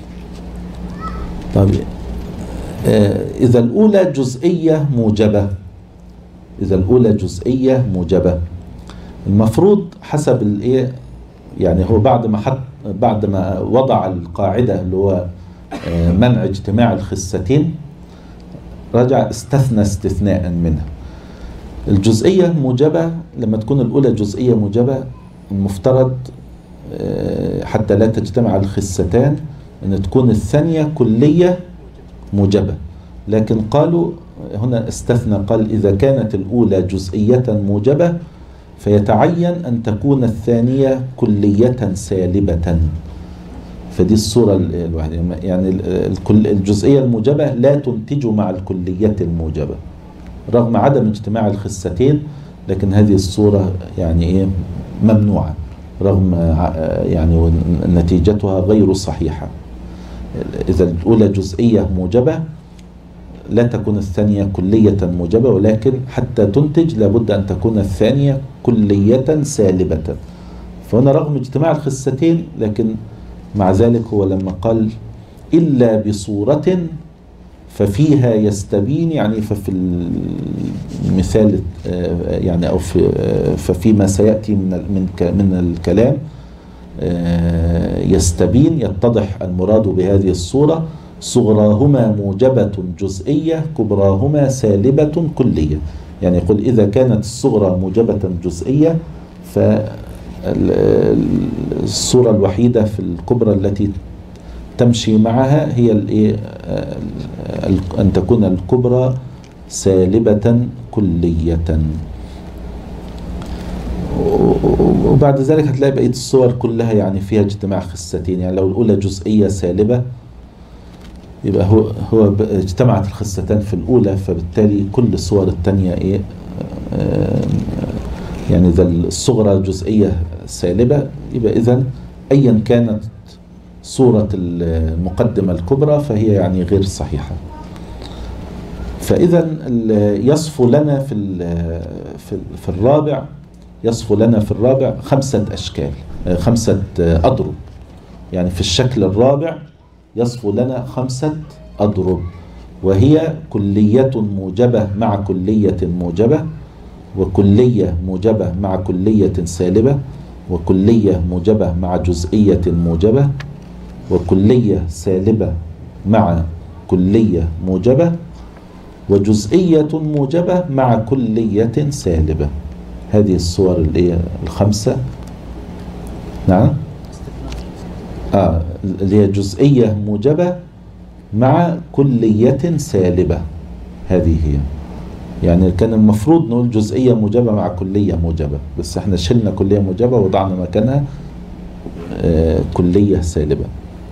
طيب إذا الأولى جزئية موجبة، إذا الأولى جزئية موجبة المفروض حسب الإيه، يعني هو بعد ما وضع القاعدة اللي هو منع اجتماع الخستين، رجع استثنى استثناء منها. الجزئية موجبة لما تكون الأولى جزئية موجبة المفترض حتى لا تجتمع الخستان أن تكون الثانية كلية موجبة، لكن قالوا هنا استثنى، قال إذا كانت الأولى جزئية موجبة فيتعين أن تكون الثانية كلية سالبة. فدي الصورة الواحدة، يعني الجزئية الموجبة لا تنتج مع الكلية الموجبة رغم عدم اجتماع الخستين، لكن هذه الصورة يعني إيه ممنوعة رغم يعني نتيجتها غير صحيحة. إذا الأولى جزئية موجبة لا تكون الثانية كلية موجبة، ولكن حتى تنتج لابد أن تكون الثانية كلية سالبة. فهنا رغم اجتماع الخستين، لكن مع ذلك هو لما قال إلا بصورة ففيها يستبين، يعني ففي المثال يعني أو ففيما سيأتي من الكلام يستبين يتضح المراد بهذه الصورة صغراهما موجبة جزئية كبراهما سالبة كلية. يعني يقول إذا كانت الصغرى موجبة جزئية فالصورة الوحيدة في الكبرى التي تمشي معها هي أن تكون الكبرى سالبة كلية. وبعد ذلك هتلاقي بقية الصور كلها يعني فيها اجتماع خستين. يعني لو الأولى جزئية سالبة يبقى هو اجتمعت الخستان في الأولى، فبالتالي كل الصور التانية إيه يعني إذا الصغرى جزئية سالبة يبقى إذن أيا كانت صورة المقدمة الكبرى فهي يعني غير صحيحة. فإذا يصفو لنا في الرابع، يصفو لنا في الرابع 5 أشكال، 5 أضرب. يعني في الشكل الرابع يصفو لنا 5 أضرب، وهي كلية موجبة مع كلية موجبة، وكلية موجبة مع كلية سالبة، وكلية موجبة مع جزئية موجبة، وكلية سالبة مع كلية موجبة، وجزئية موجبة مع كلية سالبة. هذه الصور ال5. نعم اللي هي جزئية موجبة مع كلية سالبة، هذه هي. يعني كان المفروض نقول جزئية موجبة مع كلية موجبة، بس احنا شلنا كلية موجبة وضعنا مكانها كلية سالبة.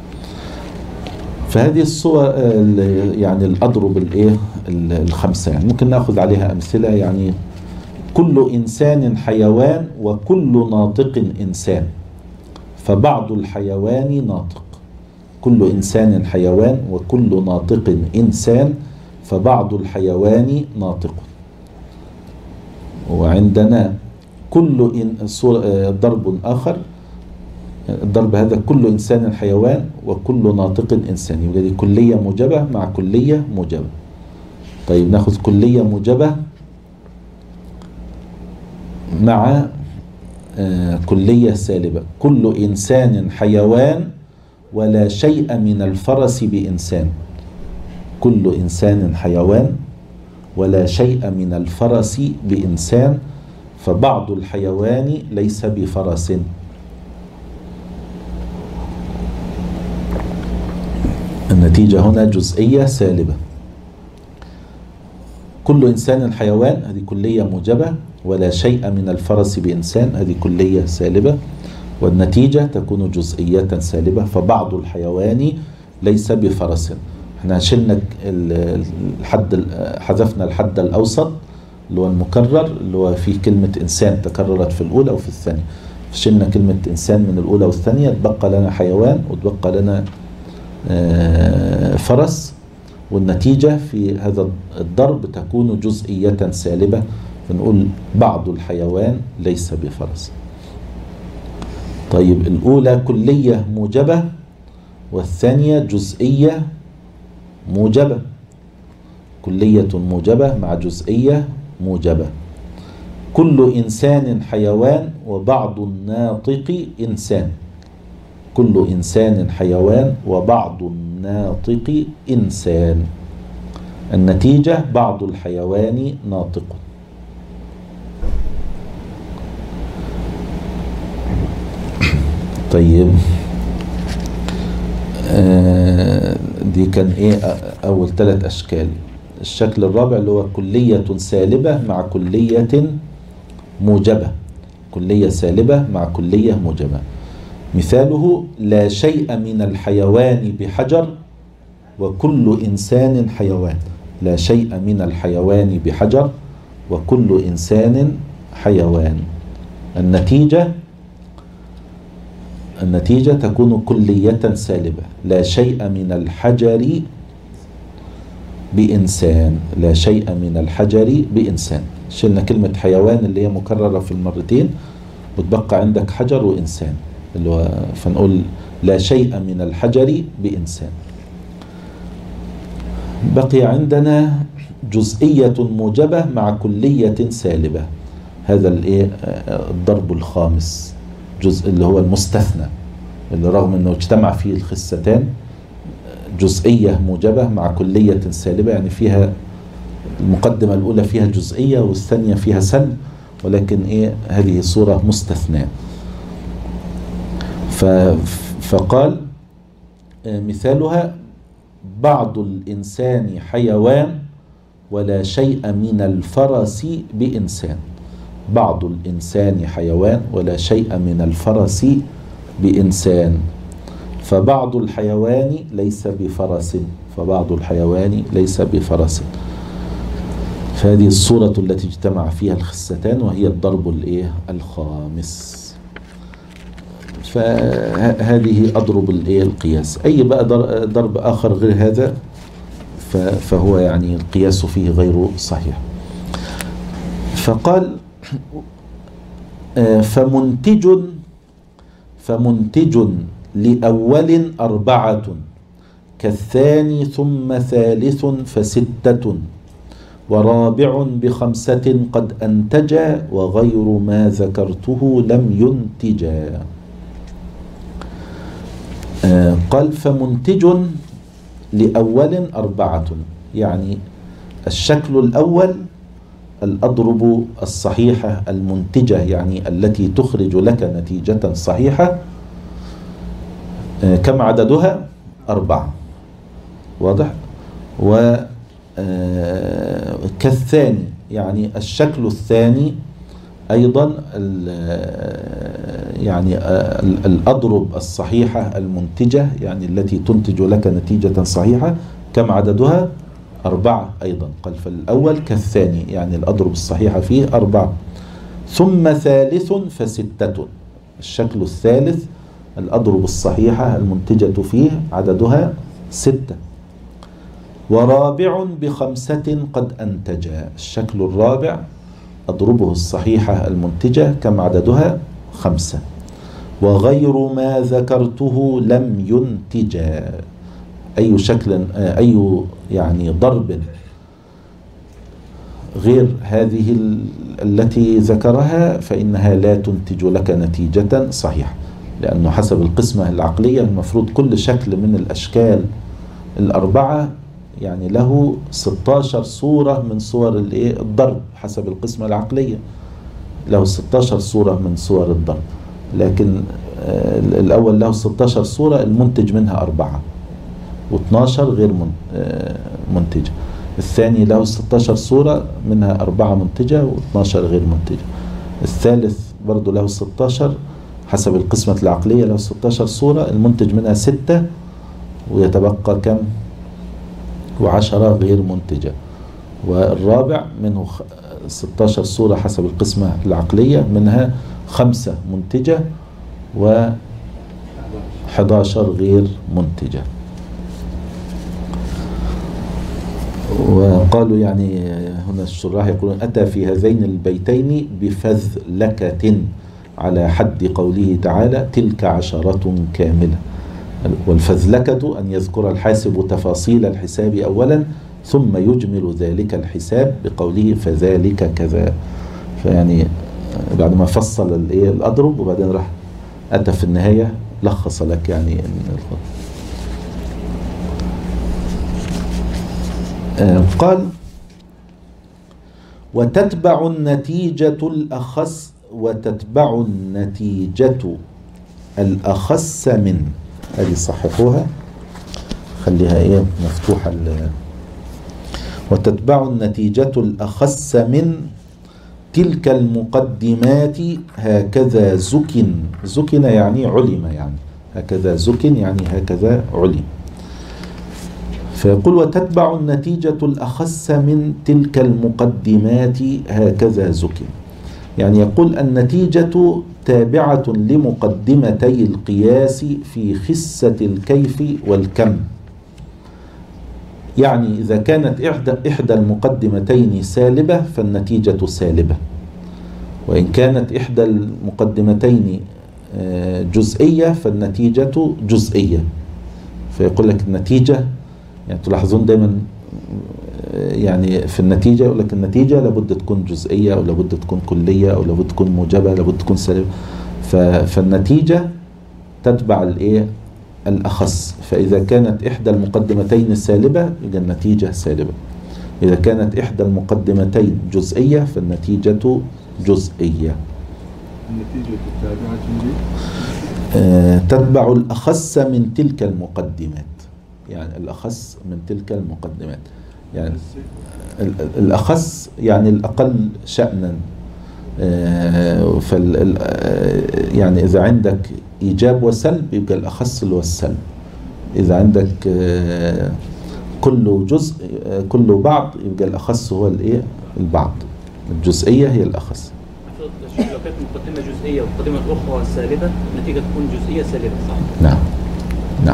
فهذه الصور يعني الأضرب الخمسة، يعني ممكن نأخذ عليها أمثلة. يعني كل إنسان حيوان وكل ناطق إنسان، فبعض الحيوان ناطق. كل إنسان حيوان وكل ناطق إنسان، فبعض الحيوان ناطق. وعندنا ضرب آخر، الضرب هذا كل إنسان حيوان وكل ناطق إنسان، يبقى دي كلية موجبة مع كلية موجبة. طيب ناخذ كلية موجبة مع كلية سالبة. كل إنسان حيوان ولا شيء من الفرس بإنسان. كل إنسان حيوان ولا شيء من الفرس بإنسان، فبعض الحيوان ليس بفرس. النتيجة هنا جزئية سالبة. كل إنسان حيوان هذه كلية موجبة، ولا شيء من الفرس بإنسان هذه كلية سالبة، والنتيجة تكون جزئية سالبة، فبعض الحيوان ليس بفرس. احنا شلنا حذفنا الحد الأوسط اللي هو المكرر، اللي هو فيه كلمة إنسان تكررت في الأولى وفي الثانية، فشلنا كلمة إنسان من الأولى والثانية، تبقى لنا حيوان وتبقى لنا فرس، والنتيجة في هذا الضرب تكون جزئية سالبة، فنقول بعض الحيوان ليس بفرس. طيب الأولى كلية موجبة والثانية جزئية موجبة. كلية موجبة مع جزئية موجبة. كل إنسان حيوان وبعض الناطق إنسان. كل إنسان حيوان وبعض الناطق إنسان، النتيجة بعض الحيوان ناطق. طيب دي كان أول 3 أشكال. الشكل الرابع اللي هو كلية سالبة مع كلية موجبة. كلية سالبة مع كلية موجبة. مثاله: لا شيء من الحيوان بحجر وكل إنسان حيوان. لا شيء من الحيوان بحجر وكل إنسان حيوان، النتيجة تكون كلية سالبة. لا شيء من الحجر بإنسان. لا شيء من الحجر بإنسان، شلنا كلمة حيوان اللي هي مكررة في المرتين، وتبقى عندك حجر وإنسان، اللي هو فنقول لا شيء من الحجر بإنسان. بقي عندنا جزئية موجبة مع كلية سالبة. هذا الضرب الخامس، جزء اللي هو المستثنى، اللي رغم أنه اجتمع فيه الخستان، جزئية موجبة مع كلية سالبة، يعني فيها المقدمة الأولى فيها جزئية والثانية فيها سلب، ولكن هذه صورة مستثنى. فقال مثالها: بعض الإنسان حيوان ولا شيء من الفرس بإنسان. بعض الإنسان حيوان ولا شيء من الفرس بإنسان، فبعض الحيوان ليس بفرس. فبعض الحيوان ليس بفرس. فهذه الصورة التي اجتمع فيها الخستان، وهي الضرب الخامس. فهذه أضرب القياس. أي بقى ضرب آخر غير هذا فهو يعني القياس فيه غير صحيح. فقال: فمنتج لأول 4 كالثاني ثم ثالث ف6 ورابع ب5 قد أنتجا وغير ما ذكرته لم ينتجا. قال: فمنتج لأول 4، يعني الشكل الأول الأضرب الصحيحة المنتجة، يعني التي تخرج لك نتيجة صحيحة. كم عددها؟ 4. واضح؟ كالثاني، يعني الشكل الثاني أيضا يعني الأضرب الصحيحة المنتجة، يعني التي تنتج لك نتيجة صحيحة، كم عددها؟ 4 أيضا. قال فالأول كالثاني، يعني الأضرب الصحيحة فيه 4. ثم ثالث فستة. الشكل الثالث الأضرب الصحيحة المنتجة فيه عددها 6. ورابع ب5 قد أنتجا. الشكل الرابع أضربه الصحيحة المنتجة كم عددها؟ 5. وغير ما ذكرته لم ينتجا. أي شكل أي يعني ضرب غير هذه التي ذكرها فإنها لا تنتج لك نتيجة صحيحة، لأنه حسب القسمة العقلية المفروض كل شكل من الأشكال 4 يعني له 16 صورة من صور الضرب. حسب القسمة العقلية له 16 صورة من صور الضرب، لكن الأول له 16 صورة المنتج منها 4 و12 غير منتجة. الثاني له 16 صورة منها 4 منتجة و12 غير منتجة. الثالث برضو له 16 حسب القسمة العقلية، له 16 صورة المنتج منها 6 ويتبقى كم؟ و10 غير منتجة. والرابع منه 16 صورة حسب القسمة العقلية، منها 5 منتجة و11 غير منتجة. وقالوا يعني هنا الشراح يقولون أتى في هذين البيتين بفذلكة على حد قوله تعالى تلك 10 كاملة. والفذلكة أن يذكر الحاسب تفاصيل الحساب أولا ثم يجمل ذلك الحساب بقوله فذلك كذا. فيعني بعد ما فصل الأضرب وبعدين راح أتى في النهاية لخص لك يعني قال وتتبع النتيجة الأخس من. هذه صححوها خليها مفتوحة. وتتبع النتيجة الأخس من تلك المقدمات هكذا زكن يعني علم، يعني هكذا زكن يعني هكذا علم. فيقول وتتبع النتيجة الأخس من تلك المقدمات هكذا زكن، يعني يقول النتيجة تابعة لمقدمتي القياس في خسة الكيف والكم. يعني إذا كانت إحدى المقدمتين سالبة فالنتيجة سالبة، وإن كانت إحدى المقدمتين جزئية فالنتيجة جزئية. فيقول لك النتيجة، يعني تلاحظون دائما يعني في النتيجة يقول لك النتيجة لابد تكون جزئية أو لابد تكون كلية أو لابد تكون موجبة لابد تكون سالبة. فالنتيجة تتبع الأخص. فإذا كانت إحدى المقدمتين سالبة يبقى النتيجة سالبة، إذا كانت إحدى المقدمتين جزئية فالنتيجة جزئية. النتيجة تتبع الأخص من تلك المقدمات، يعني الأخص من تلك المقدمات، يعني الأخص يعني الأقل شأنا. يعني إذا عندك إيجاب وسلب يبقى الأخص اللي هو السلب. إذا عندك كل جزء كل بعض يبقى الأخص هو البعض. الجزئية هي الأخص. لو كانت مقدمة جزئية والمقدمة الأخرى سالبة النتيجة تكون جزئية سالبة، صح؟ نعم نعم.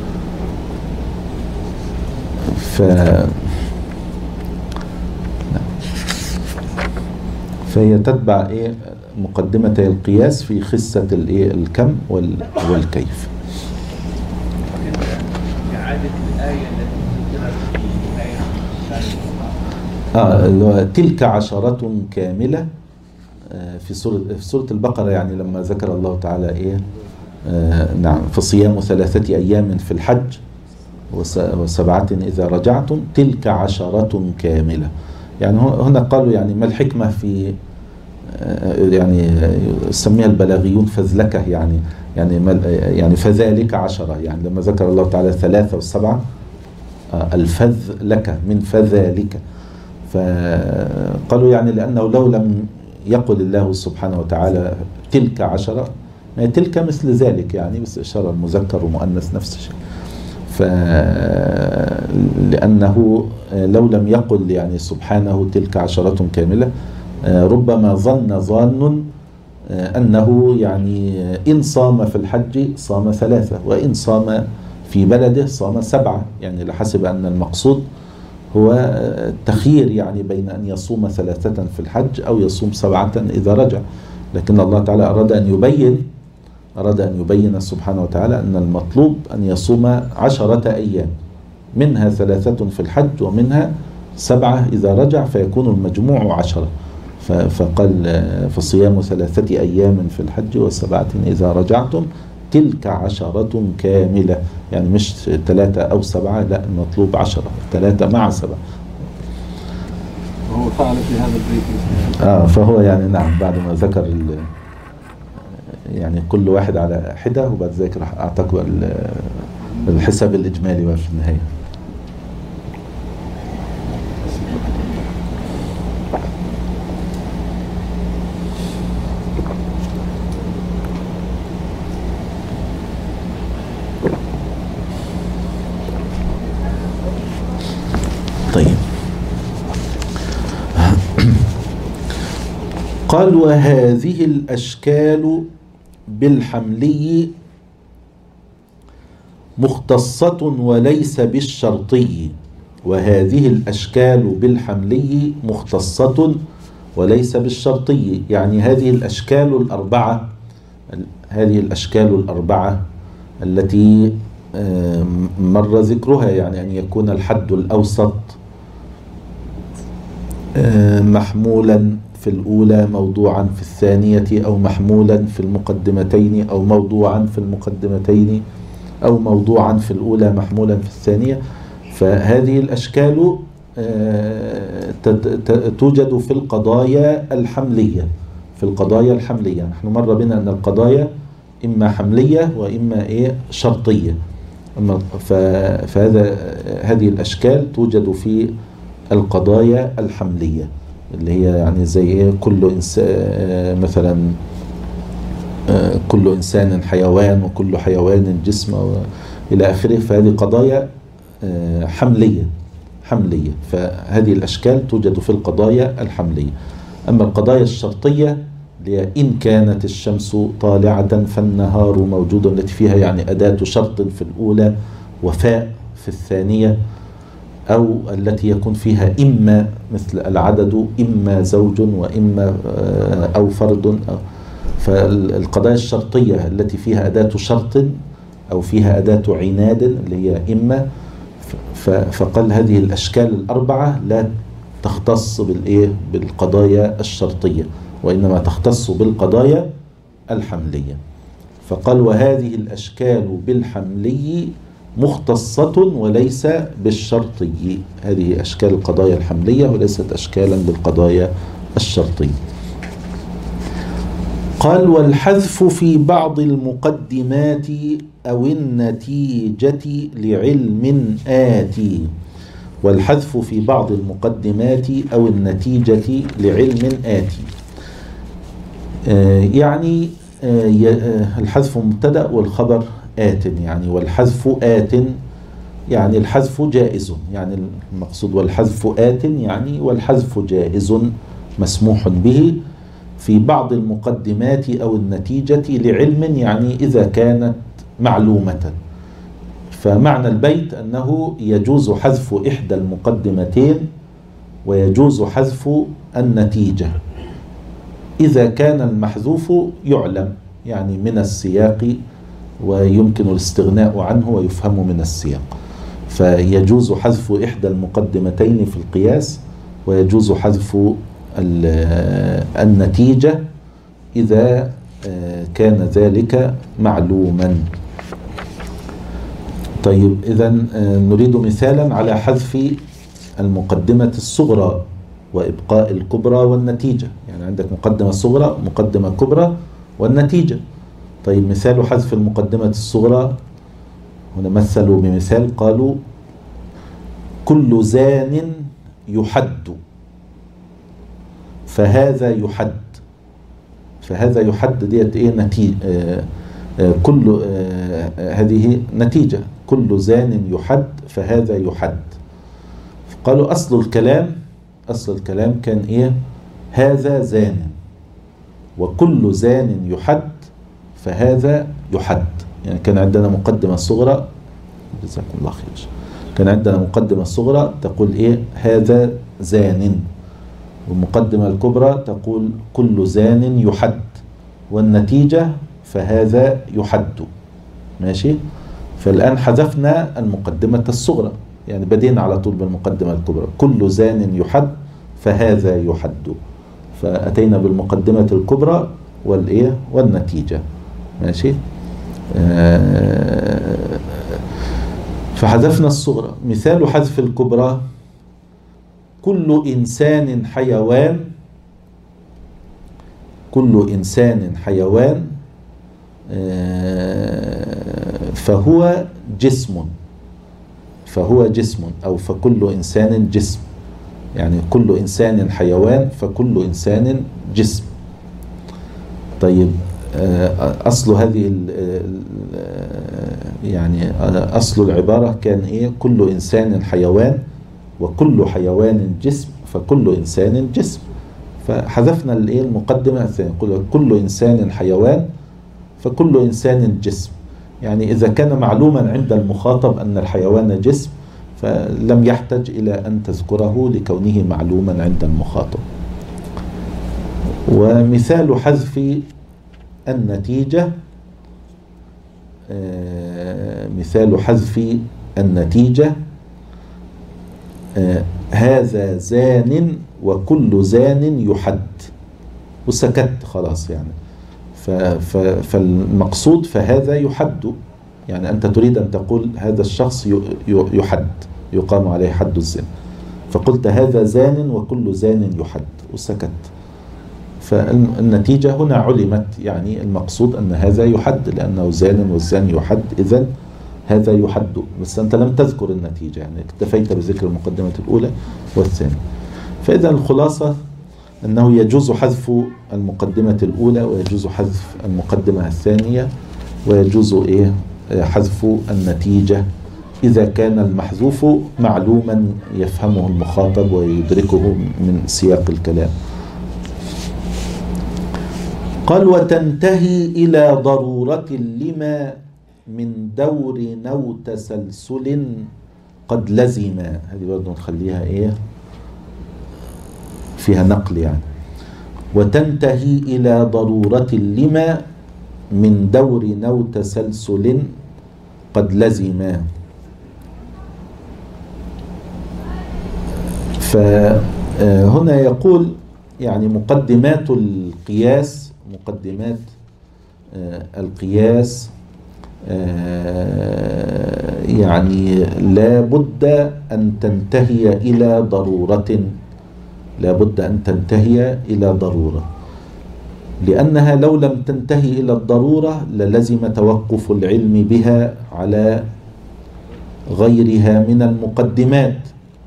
فهي تتبع مقدمتي القياس في خسة الكم والكيف. إعادة الآية التي ذكرت في تلك 10 كاملة في سورة البقرة، يعني لما ذكر الله تعالى نعم فصيام 3 أيام في الحج و7 إذا رجعتم تلك 10 كاملة. يعني هنا قالوا يعني ما الحكمة في يعني يسميها البلاغيون فذلكة، يعني فذلك 10، يعني لما ذكر الله تعالى 3 و7 الفذلكة من فذلك. فقالوا يعني لأنه لو لم يقل الله سبحانه وتعالى تلك 10، يعني تلك مثل ذلك، يعني بس إشارة المذكر ومؤنث نفس الشيء. لأنه لو لم يقل يعني سبحانه تلك 10 كاملة، ربما ظن ظان أنه يعني إن صام في الحج صام 3، وإن صام في بلده صام 7، يعني لحسب أن المقصود هو التخيير يعني بين أن يصوم 3 في الحج أو يصوم 7 إذا رجع. لكن الله تعالى أراد أن يبين سبحانه وتعالى أن المطلوب أن يصوم 10 أيام، منها 3 في الحج ومنها 7 إذا رجع، فيكون المجموع 10. فقال فصيام 3 أيام في الحج و7 إذا رجعتم تلك 10 كاملة، يعني مش 3 أو 7، لا المطلوب 10، 3 مع 7. وهو فعل في هذا البيت. فهو يعني نعم بعد ما ذكر يعني كل واحد على حدة، وبعد ذلك راح أعتقد الحساب الإجمالي بقى في النهاية. طيب، قال وهذه الأشكال بالحملي مختصة وليس بالشرطي. وهذه الأشكال بالحملي مختصة وليس بالشرطي، يعني هذه الأشكال الأربعة التي مر ذكرها، يعني أن يكون الحد الأوسط محمولا في الأولى موضوعا في الثانية، أو محمولا في المقدمتين، أو موضوعا في المقدمتين، أو موضوعا في الأولى محمولا في الثانية. فهذه الأشكال توجد في القضايا الحملية. نحن مر بنا أن القضايا إما حملية وإما شرطية. هذه الأشكال توجد في القضايا الحملية، اللي هي يعني زي كل إنسان مثلا، كل إنسان حيوان وكل حيوان جسم إلى آخره. فهذه قضايا حملية. فهذه الأشكال توجد في القضايا الحملية. أما القضايا الشرطية اللي هي إن كانت الشمس طالعة فالنهار موجود، التي فيها يعني أداة شرط في الأولى وفاء في الثانية، أو التي يكون فيها إما مثل العدد، إما زوج وإما أو فرد. فالقضايا الشرطية التي فيها أداة شرط أو فيها أداة عناد اللي هي إما، فقال هذه الأشكال الأربعة لا تختص بالقضايا الشرطية، وإنما تختص بالقضايا الحملية. فقال وهذه الأشكال بالحملي مختصة وليس بالشرطي. هذه أشكال القضايا الحملية وليست أشكالا بالقضايا الشرطية. قال والحذف في بعض المقدمات أو النتيجة لعلم آتي. والحذف في بعض المقدمات أو النتيجة لعلم آتي، يعني الحذف مبتدأ والخبر آت، يعني والحذف آت يعني الحذف جائز، يعني المقصود والحذف آت يعني والحذف جائز مسموح به في بعض المقدمات أو النتيجة لعلم، يعني إذا كانت معلومة. فمعنى البيت أنه يجوز حذف إحدى المقدمتين ويجوز حذف النتيجة إذا كان المحذوف يعلم، يعني من السياق ويمكن الاستغناء عنه ويفهم من السياق. فيجوز حذف إحدى المقدمتين في القياس، ويجوز حذف النتيجة إذا كان ذلك معلوما. طيب، إذا نريد مثالا على حذف المقدمة الصغرى وإبقاء الكبرى والنتيجة. يعني عندك مقدمة صغرى، مقدمة كبرى، والنتيجة. طيب، مثال حذف المقدمة الصغرى هنا مثلوا بمثال، قالوا كل زان يحد فهذا يحد. فهذا يحد ديت ايه؟ نتيجة. كل هذه نتيجة، كل زان يحد فهذا يحد. قالوا أصل الكلام كان إيه؟ هذا زان، وكل زان يحد فهذا يحد. يعني كان عندنا مقدمة صغرى، جزاكم الله خير، كان عندنا مقدمة صغرى تقول إيه؟ هذا زان، والمقدمة الكبرى تقول كل زان يحد، والنتيجة فهذا يحد. ماشي؟ فالآن حذفنا المقدمة الصغرى، يعني بدينا على طول بالمقدمة الكبرى، كل زان يحد فهذا يحد، فأتينا بالمقدمة الكبرى والإيه؟ والنتيجة. ماشي؟ فحذفنا الصغرى. مثال حذف الكبرى: كل إنسان حيوان، كل إنسان حيوان فهو جسم، فهو جسم، أو فكل إنسان جسم، يعني كل إنسان حيوان فكل إنسان جسم. طيب أصل هذه يعني أصل العبارة كان إيه؟ كل إنسان حيوان وكل حيوان جسم فكل إنسان جسم. فحذفنا الإيه؟ المقدمة الثانية، كل إنسان حيوان فكل إنسان جسم. يعني إذا كان معلوما عند المخاطب أن الحيوان جسم فلم يحتج إلى أن تذكره لكونه معلوما عند المخاطب. ومثال حذف النتيجة، مثال حذف النتيجة: هذا زان وكل زان يحد، وسكت خلاص. يعني فالمقصود فهذا يحد، يعني أنت تريد أن تقول هذا الشخص يحد، يقام عليه حد الزنا، فقلت هذا زان وكل زان يحد وسكت. فالنتيجة هنا علمت، يعني المقصود أن هذا يحد لأنه زان والزان يحد، إذن هذا يحد. بس أنت لم تذكر النتيجة، يعني اكتفيت بذكر المقدمة الأولى والثانية. فإذا الخلاصة أنه يجوز حذف المقدمة الأولى ويجوز حذف المقدمة الثانية ويجوز إيه؟ حذف النتيجة إذا كان المحذوف معلوما يفهمه المخاطب ويدركه من سياق الكلام. قال: وتنتهي إلى ضرورة لما من دور أو تسلسل قد لزم. هذه برضه نخليها إيه؟ فيها نقل يعني. وتنتهي إلى ضرورة لما من دور أو تسلسل قد لزم. فهنا يقول يعني مقدمات القياس، مقدمات القياس يعني لا بد أن تنتهي إلى ضرورة، لا بد أن تنتهي إلى ضرورة، لأنها لو لم تنتهي إلى الضرورة للزم توقف العلم بها على غيرها من المقدمات،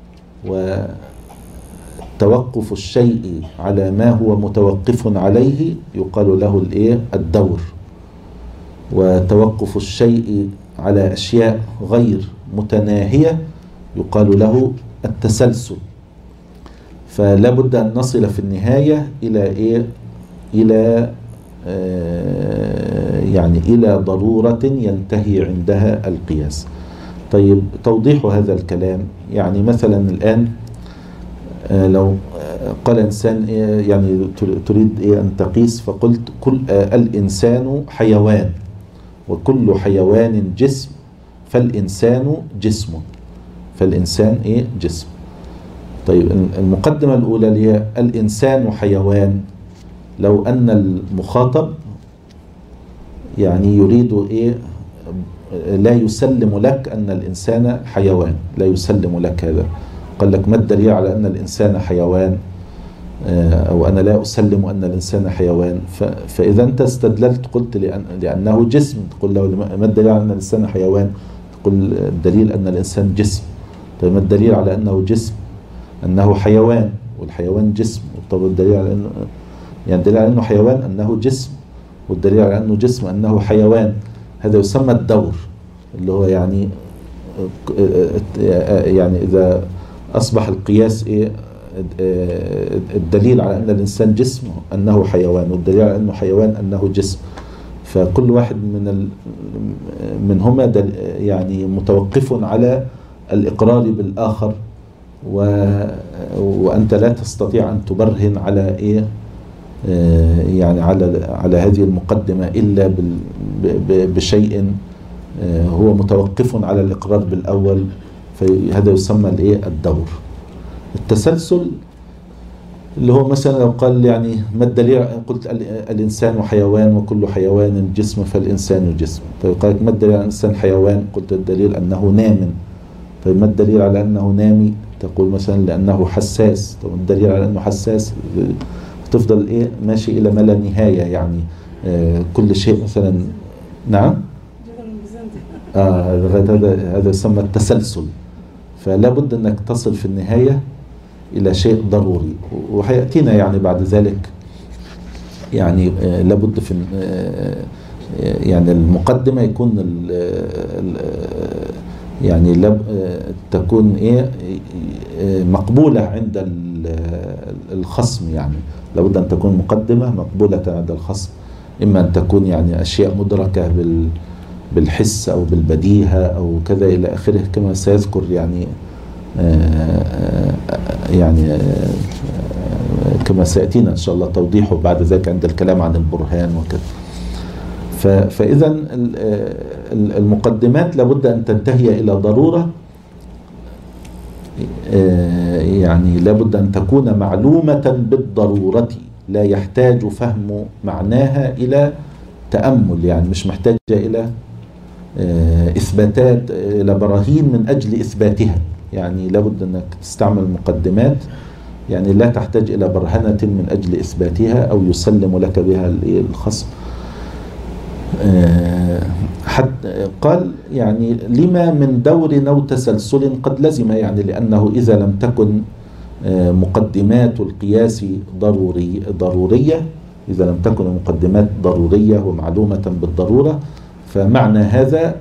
وتوقف الشيء على ما هو متوقف عليه يقال له الإيه؟ الدور، وتوقف الشيء على أشياء غير متناهية يقال له التسلسل. فلا بد أن نصل في النهاية إلى إيه؟ إلى يعني إلى ضرورة ينتهي عندها القياس. طيب توضيح هذا الكلام، يعني مثلا الآن لو قال إنسان يعني تريد أن تقيس، فقلت كل الإنسان حيوان وكل حيوان جسم فالإنسان جسم، فالإنسان جسم. طيب المقدمة الأولى اللي هي الإنسان حيوان، لو أن المخاطب يعني يريد لا يسلم لك أن الإنسان حيوان، لا يسلم لك هذا، قال لك ما الدليل على أن الإنسان حيوان، أو أنا لا أسلم أن الإنسان حيوان. فإذا أنت استدللت قلت لأنه جسم، تقول له ما الدليل على أن الإنسان حيوان، تقول الدليل أن الإنسان جسم. طيب ما الدليل على أنه جسم؟ أنه حيوان، والحيوان جسم. طب الدليل على انه يعني الدليل على انه حيوان انه جسم، والدليل على انه جسم انه حيوان. هذا يسمى الدور، اللي هو يعني اذا اصبح القياس ايه الدليل على ان الانسان جسم انه حيوان، والدليل على انه حيوان انه جسم. فكل واحد منهما يعني متوقف على الإقرار بالآخر، وأنت لا تستطيع أن تبرهن على إيه يعني على هذه المقدمة إلا بشيء هو متوقف على الإقرار بالأول، فهذا يسمى الإيه الدور. التسلسل اللي هو مثلا لو قال يعني ما الدليل، قلت الإنسان حيوان وكل حيوان جسم فالإنسان جسم. طيب قالت ما الدليل على الإنسان حيوان؟ قلت الدليل أنه نام. طيب ما الدليل على أنه نامي؟ تقول مثلا لأنه حساس. طب الدليل على أنه حساس؟ تفضل إيه ماشي إلى ما لا نهاية يعني كل شيء مثلا. نعم هذا يسمى التسلسل. فلا بد أنك تصل في النهاية إلى شيء ضروري، وحيأتينا يعني بعد ذلك يعني لابد في يعني المقدمة يكون يعني تكون إيه مقبولة عند الخصم. يعني لابد أن تكون مقدمة مقبولة عند الخصم، إما أن تكون يعني أشياء مدركة بالحس أو بالبديهة أو كذا إلى آخره، كما سيذكر يعني كما سيأتينا إن شاء الله توضيحه بعد ذلك عند الكلام عن البرهان وكذا. فإذا المقدمات لابد أن تنتهي إلى ضرورة، يعني لابد أن تكون معلومة بالضرورة، لا يحتاج فهم معناها إلى تأمل، يعني مش محتاجة إلى إثباتات إلى براهين من أجل إثباتها. يعني لابد أنك تستعمل مقدمات يعني لا تحتاج إلى برهنة من أجل إثباتها أو يسلم لك بها الخصم. قال يعني لما من دور أو تسلسل قد لزم، يعني لأنه إذا لم تكن مقدمات القياس ضرورية، إذا لم تكن المقدمات ضرورية ومعلومة بالضرورة، فمعنى هذا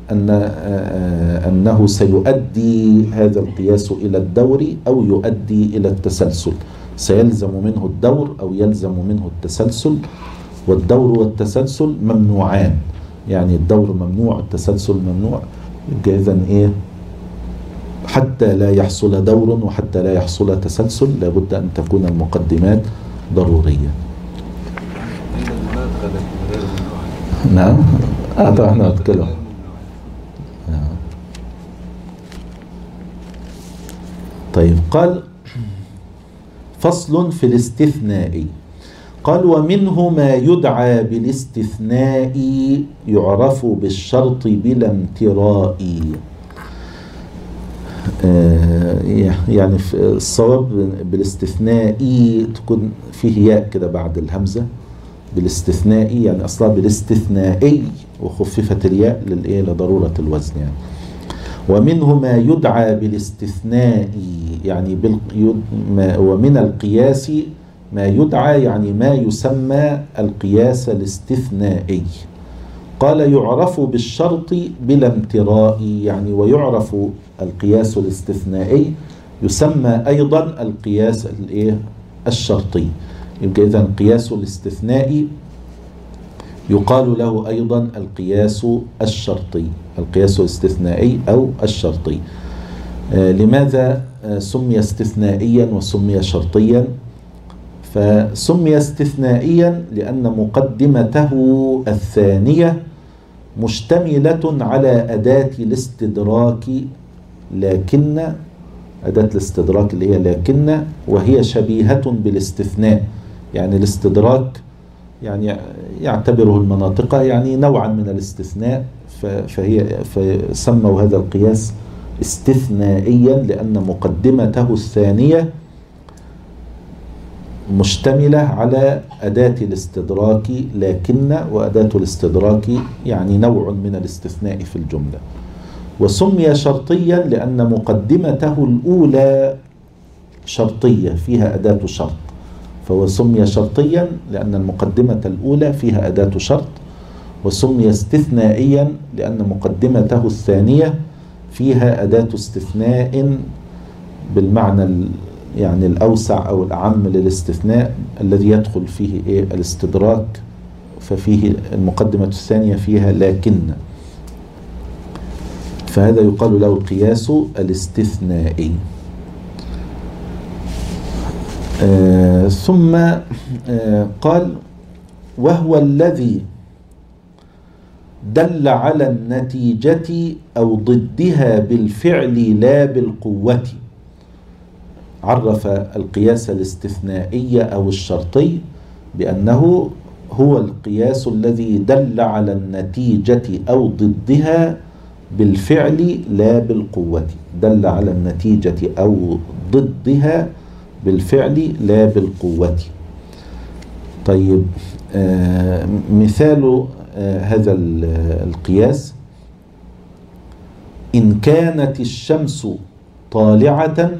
أنه سيؤدي هذا القياس إلى الدور أو يؤدي إلى التسلسل، سيلزم منه الدور أو يلزم منه التسلسل. والدور والتسلسل ممنوعان، يعني الدور ممنوع التسلسل ممنوع. إذن إيه حتى لا يحصل دور وحتى لا يحصل تسلسل لابد أن تكون المقدمات ضرورية. نعم طبعا نتكلم. طيب قال فصل في الاستثناء. قال ومنه ما يدعى بالاستثناء يعرف بالشرط بلا امتراء. يعني الصواب بالاستثناء تكون فيه ياء كده بعد الهمزة، بالاستثناء يعني أصلا بالاستثنائي وخففت الياء لضرورة الوزن يعني. ومنه ما يدعى بالاستثناء يعني ومن القياس ما يدعى يعني ما يسمى القياس الاستثنائي. قال يعرف بالشرط بلا امتراء، يعني ويعرف القياس الاستثنائي يسمى أيضا القياس الشرطي. يبقى إذن القياس الاستثنائي يقال له أيضا القياس الشرطي، القياس الاستثنائي أو الشرطي. لماذا سمي استثنائيا وسمي شرطيا؟ فسمي استثنائيا لأن مقدمته الثانية مشتملة على أداة الاستدراك، لكن أداة الاستدراك اللي هي لكن، وهي شبيهة بالاستثناء. يعني الاستدراك يعني يعتبره المناطق يعني نوعا من الاستثناء، فسموا هذا القياس استثنائيا لأن مقدمته الثانية مشتملة على أداة الاستدراك لكن، وأداة الاستدراك يعني نوع من الاستثناء في الجملة. وسمي شرطيا لأن مقدمته الأولى شرطية فيها أداة شرط، فهو سمي شرطيا لأن المقدمة الأولى فيها أداة شرط، وسمي استثنائيا لأن مقدمته الثانية فيها أداة استثناء بالمعنى يعني الأوسع أو الأعم للاستثناء الذي يدخل فيه الاستدراك، ففيه المقدمة الثانية فيها لكن، فهذا يقال له القياس الاستثنائي. ثم قال وهو الذي دل على النتيجة أو ضدها بالفعل لا بالقوة. عرف القياس الاستثنائي أو الشرطي بأنه هو القياس الذي دل على النتيجة أو ضدها بالفعل لا بالقوة، دل على النتيجة أو ضدها بالفعل لا بالقوة. طيب مثال هذا القياس: إن كانت الشمس طالعة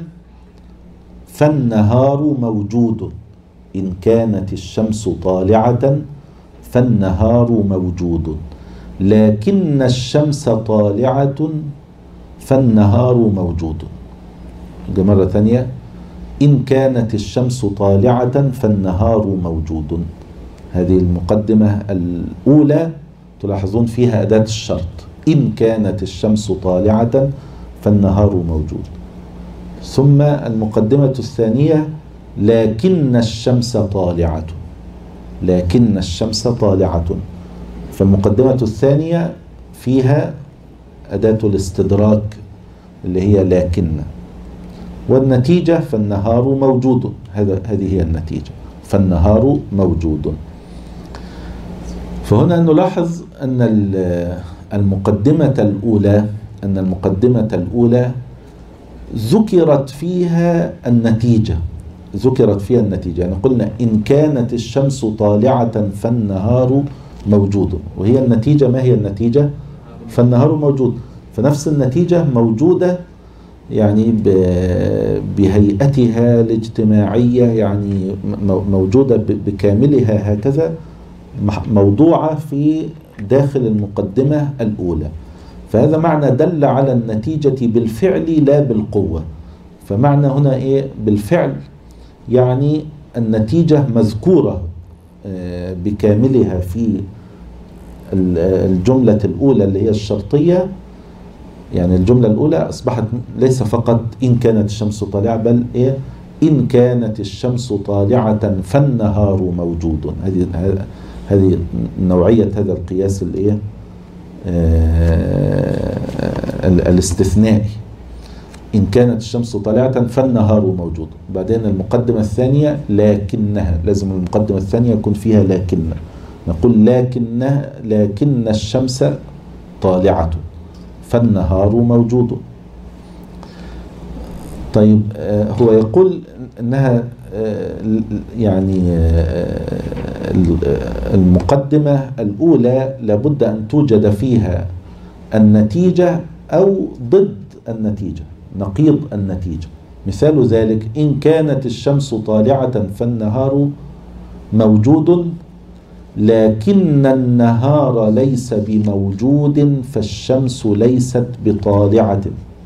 فالنهار موجود. إن كانت الشمس طالعة فالنهار موجود، لكن الشمس طالعة فالنهار موجود. مرة ثانية: إن كانت الشمس طالعة فالنهار موجود. هذه المقدمة الأولى تلاحظون فيها أداة الشرط، إن كانت الشمس طالعة فالنهار موجود. ثم المقدمة الثانية: لكن الشمس طالعة. لكن الشمس طالعة. فالمقدمة الثانية فيها أداة الاستدراك اللي هي لكن، والنتيجة فالنهار موجود. هذه هي النتيجة، فالنهار موجود. فهنا نلاحظ أن المقدمة الأولى ذكرت فيها النتيجة. يعني قلنا إن كانت الشمس طالعة فالنهار موجود، وهي النتيجة ما هي النتيجة؟ فالنهار موجود. فنفس النتيجة موجودة يعني بهيئتها الاجتماعية، يعني موجودة بكاملها هكذا، موضوعة في داخل المقدمة الأولى. فهذا معنى دل على النتيجة بالفعل لا بالقوة. فمعنى هنا إيه بالفعل؟ يعني النتيجة مذكورة بكاملها في الجملة الأولى اللي هي الشرطية. يعني الجملة الأولى أصبحت ليس فقط إن كانت الشمس طالعة، بل إيه إن كانت الشمس طالعة فالنهار موجود. هذه نوعية هذا القياس الإيه الاستثنائي. إن كانت الشمس طالعة فالنهار موجود. بعدين المقدمة الثانية لكنها، لازم المقدمة الثانية يكون فيها لكن. نقول لكن الشمس طالعة فالنهار موجود. طيب هو يقول أنها يعني المقدمة الأولى لابد أن توجد فيها النتيجة أو ضد النتيجة، نقيض النتيجة. مثال ذلك: إن كانت الشمس طالعة فالنهار موجود، لكن النهار ليس بموجود فالشمس ليست بطالعة.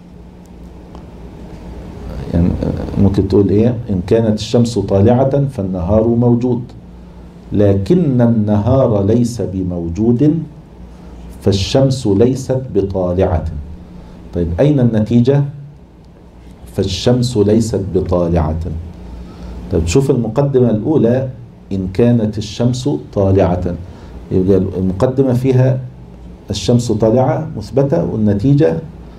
يعني ممكن تقول إيه؟ إن كانت الشمس طالعة فالنهار موجود، لكن النهار ليس بموجود فالشمس ليست بطالعة. طيب أين النتيجة؟ فالشمس ليست بطالعة. طيب شوف المقدمة الأولى: إن كانت الشمس طالعة، يبقى المقدمة فيها الشمس طالعة مثبتة، والنتيجة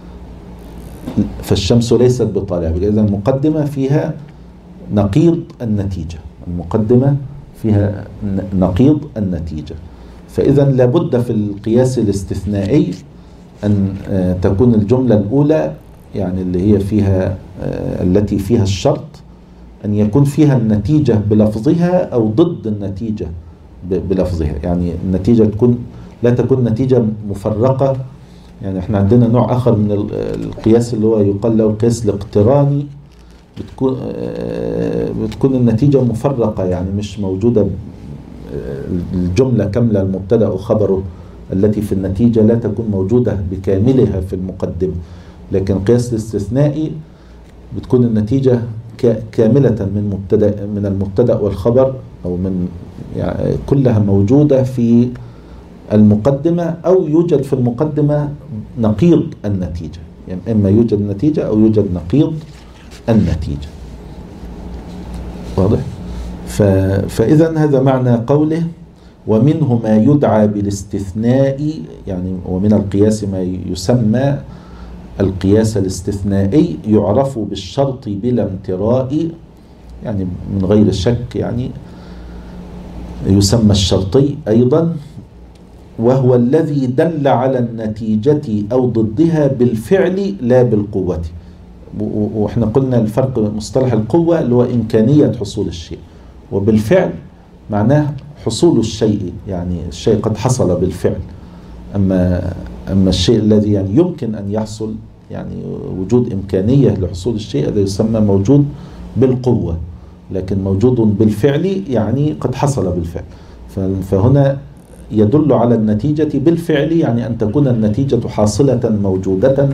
فالشمس ليست بطالعة. إذا المقدمة فيها نقيض النتيجة، المقدمة فيها نقيض النتيجة. فإذا لابد في القياس الاستثنائي أن تكون الجملة الأولى يعني اللي هي فيها التي فيها الشرط أن يكون فيها النتيجة بلفظها أو ضد النتيجة بلفظها. يعني النتيجة لا تكون نتيجة مفرقة. يعني احنا عندنا نوع آخر من القياس اللي هو يقال له القياس الاقتراني، بتكون النتيجة مفرقة، يعني مش موجودة الجملة كاملة المبتدأ وخبره التي في النتيجة لا تكون موجودة بكاملها في المقدمة. لكن قياس الاستثنائي بتكون النتيجة كاملة من المبتدأ والخبر، أو من يعني كلها موجودة في المقدمة، أو يوجد في المقدمة نقيض النتيجة، يعني إما يوجد النتيجة أو يوجد نقيض النتيجة. واضح؟ فإذا هذا معنى قوله ومنه ما يدعى بالاستثناء، يعني ومن القياس ما يسمى القياس الاستثنائي يعرف بالشرط بلا امتراء، يعني من غير شك، يعني يسمى الشرطي أيضا، وهو الذي دل على النتيجة أو ضدها بالفعل لا بالقوة. وإحنا قلنا الفرق مصطلح القوة اللي هو إمكانية حصول الشيء، وبالفعل معناه حصول الشيء، يعني الشيء قد حصل بالفعل. أما الشيء الذي يعني يمكن أن يحصل، يعني وجود إمكانية لحصول الشيء، هذا يسمى موجود بالقوة. لكن موجود بالفعل يعني قد حصل بالفعل. فهنا يدل على النتيجة بالفعل، يعني أن تكون النتيجة حاصلة موجودة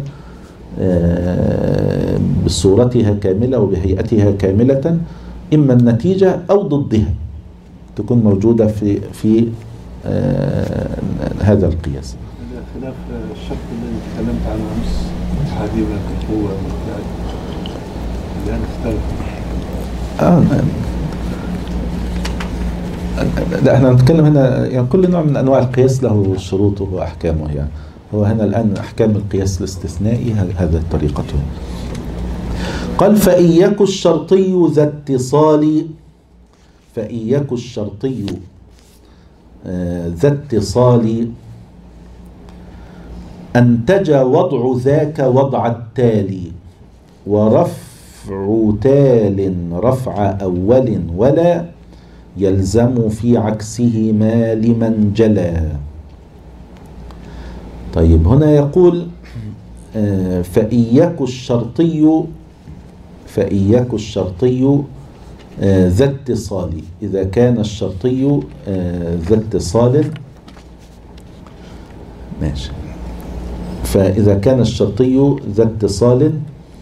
بصورتها كاملة وبهيئتها كاملة، إما النتيجة أو ضدها تكون موجودة في هذا القياس. خلاف الشرط اللي تكلمت عنه أمس، حديث القوة الآن اختلف. لا، احنا نتكلم هنا يعني كل نوع من انواع القياس له شروطه واحكامه. يعني هو هنا الان احكام القياس الاستثنائي هذا طريقته. قال فإن يك الشرطي ذا اتصال، فإن يك الشرطي ذا اتصال أنتج وضع ذاك وضع التالي، ورفع تال رفع أول ولا يلزم في عكسه ما لمن جلا. طيب هنا يقول فإن يك الشرطي ذا اتصال، إذا كان الشرطي ذا اتصال، ماشي. فإذا كان الشرطي ذا اتصال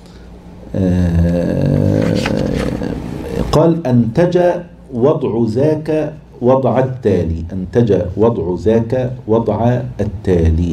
قال أنتج وضع ذاك وضع التالي، أنتج وضع ذاك وضع التالي.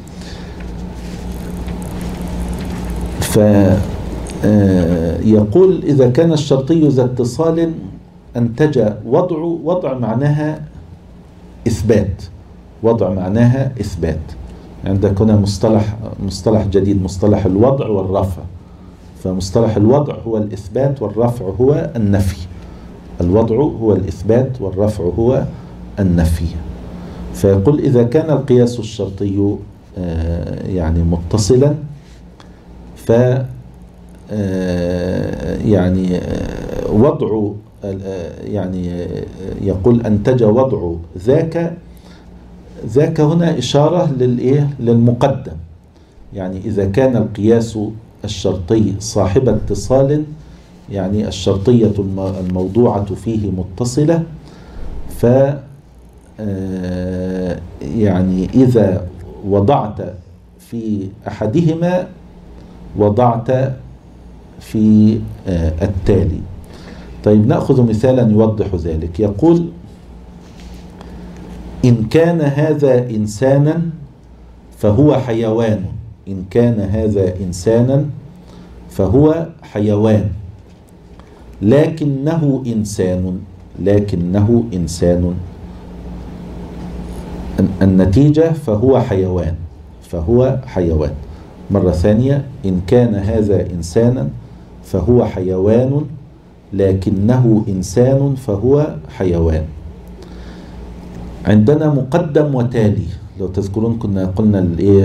فيقول إذا كان الشرطي ذا اتصال أنتج وضع معناها إثبات، وضع معناها إثبات. عندك هنا مصطلح جديد، مصطلح الوضع والرفع. فمصطلح الوضع هو الإثبات والرفع هو النفي. الوضع هو الإثبات والرفع هو النفي. فيقول إذا كان القياس الشرطي يعني متصلا، ف يعني وضع، يعني يقول أنتج وضع ذاك هنا إشارة للمقدم. يعني إذا كان القياس الشرطي صاحب اتصال، يعني الشرطية الموضوعة فيه متصلة، ف يعني إذا وضعت في أحدهما وضعت في التالي. طيب نأخذ مثالا يوضح ذلك. يقول إن كان هذا إنسانا فهو حيوان، إن كان هذا إنسانا فهو حيوان، لكنه إنسان، النتيجة فهو حيوان. مرة ثانية، إن كان هذا إنسانا فهو حيوان، لكنه إنسان فهو حيوان. عندنا مقدم وتالي. لو تذكرون كنا قلنا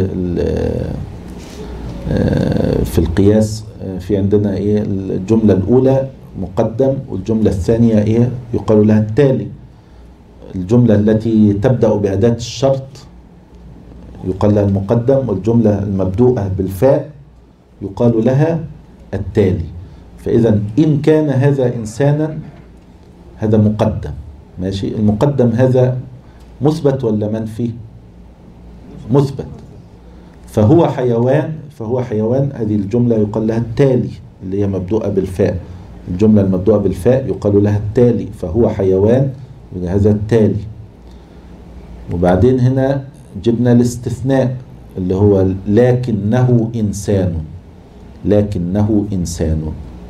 في القياس في عندنا الجملة الأولى مقدم، والجملة الثانية يقال لها التالي. الجملة التي تبدأ بأداة الشرط يقال لها المقدم، والجملة المبدوءة بالفاء يقال لها التالي. فإذا إن كان هذا إنسانا، هذا مقدم، ماشي. المقدم هذا مثبت ولا منفي؟ مثبت. فهو حيوان، فهو حيوان، هذه الجملة يقال لها التالي اللي هي مبدوءة بالفاء. الجملة المبدوءة بالفاء يقال لها التالي، فهو حيوان، هذا التالي. وبعدين هنا جبنا الاستثناء اللي هو لكنه إنسان، لكنه إنسان.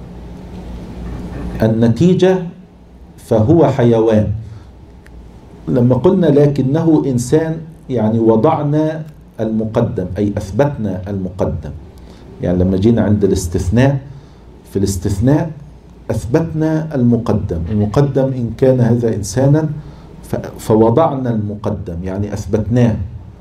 النتيجة فهو حيوان. لما قلنا لكنه إنسان يعني وضعنا المقدم، أي أثبتنا المقدم. يعني لما جينا عند الاستثناء، في الاستثناء أثبتنا المقدم. المقدم إن كان هذا إنسانا فوضعنا المقدم، يعني أثبتناه.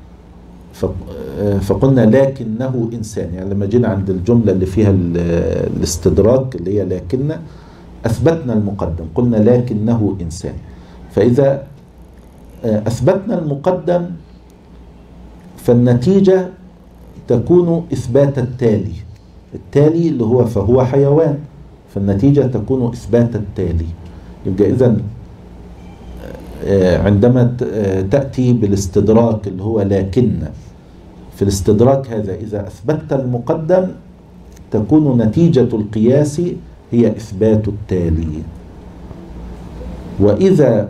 فقلنا لكنه إنسان. يعني لما جينا عند الجملة اللي فيها الاستدراك اللي هي لكن، أثبتنا المقدم، قلنا لكنه إنسان. فإذا أثبتنا المقدم فالنتيجة تكون إثبات التالي. التالي اللي هو فهو حيوان، فالنتيجة تكون إثبات التالي. يبقى إذن عندما تأتي بالاستدراك اللي هو لكن، في الاستدراك هذا إذا أثبتت المقدم تكون نتيجة القياس هي إثبات التالي. وإذا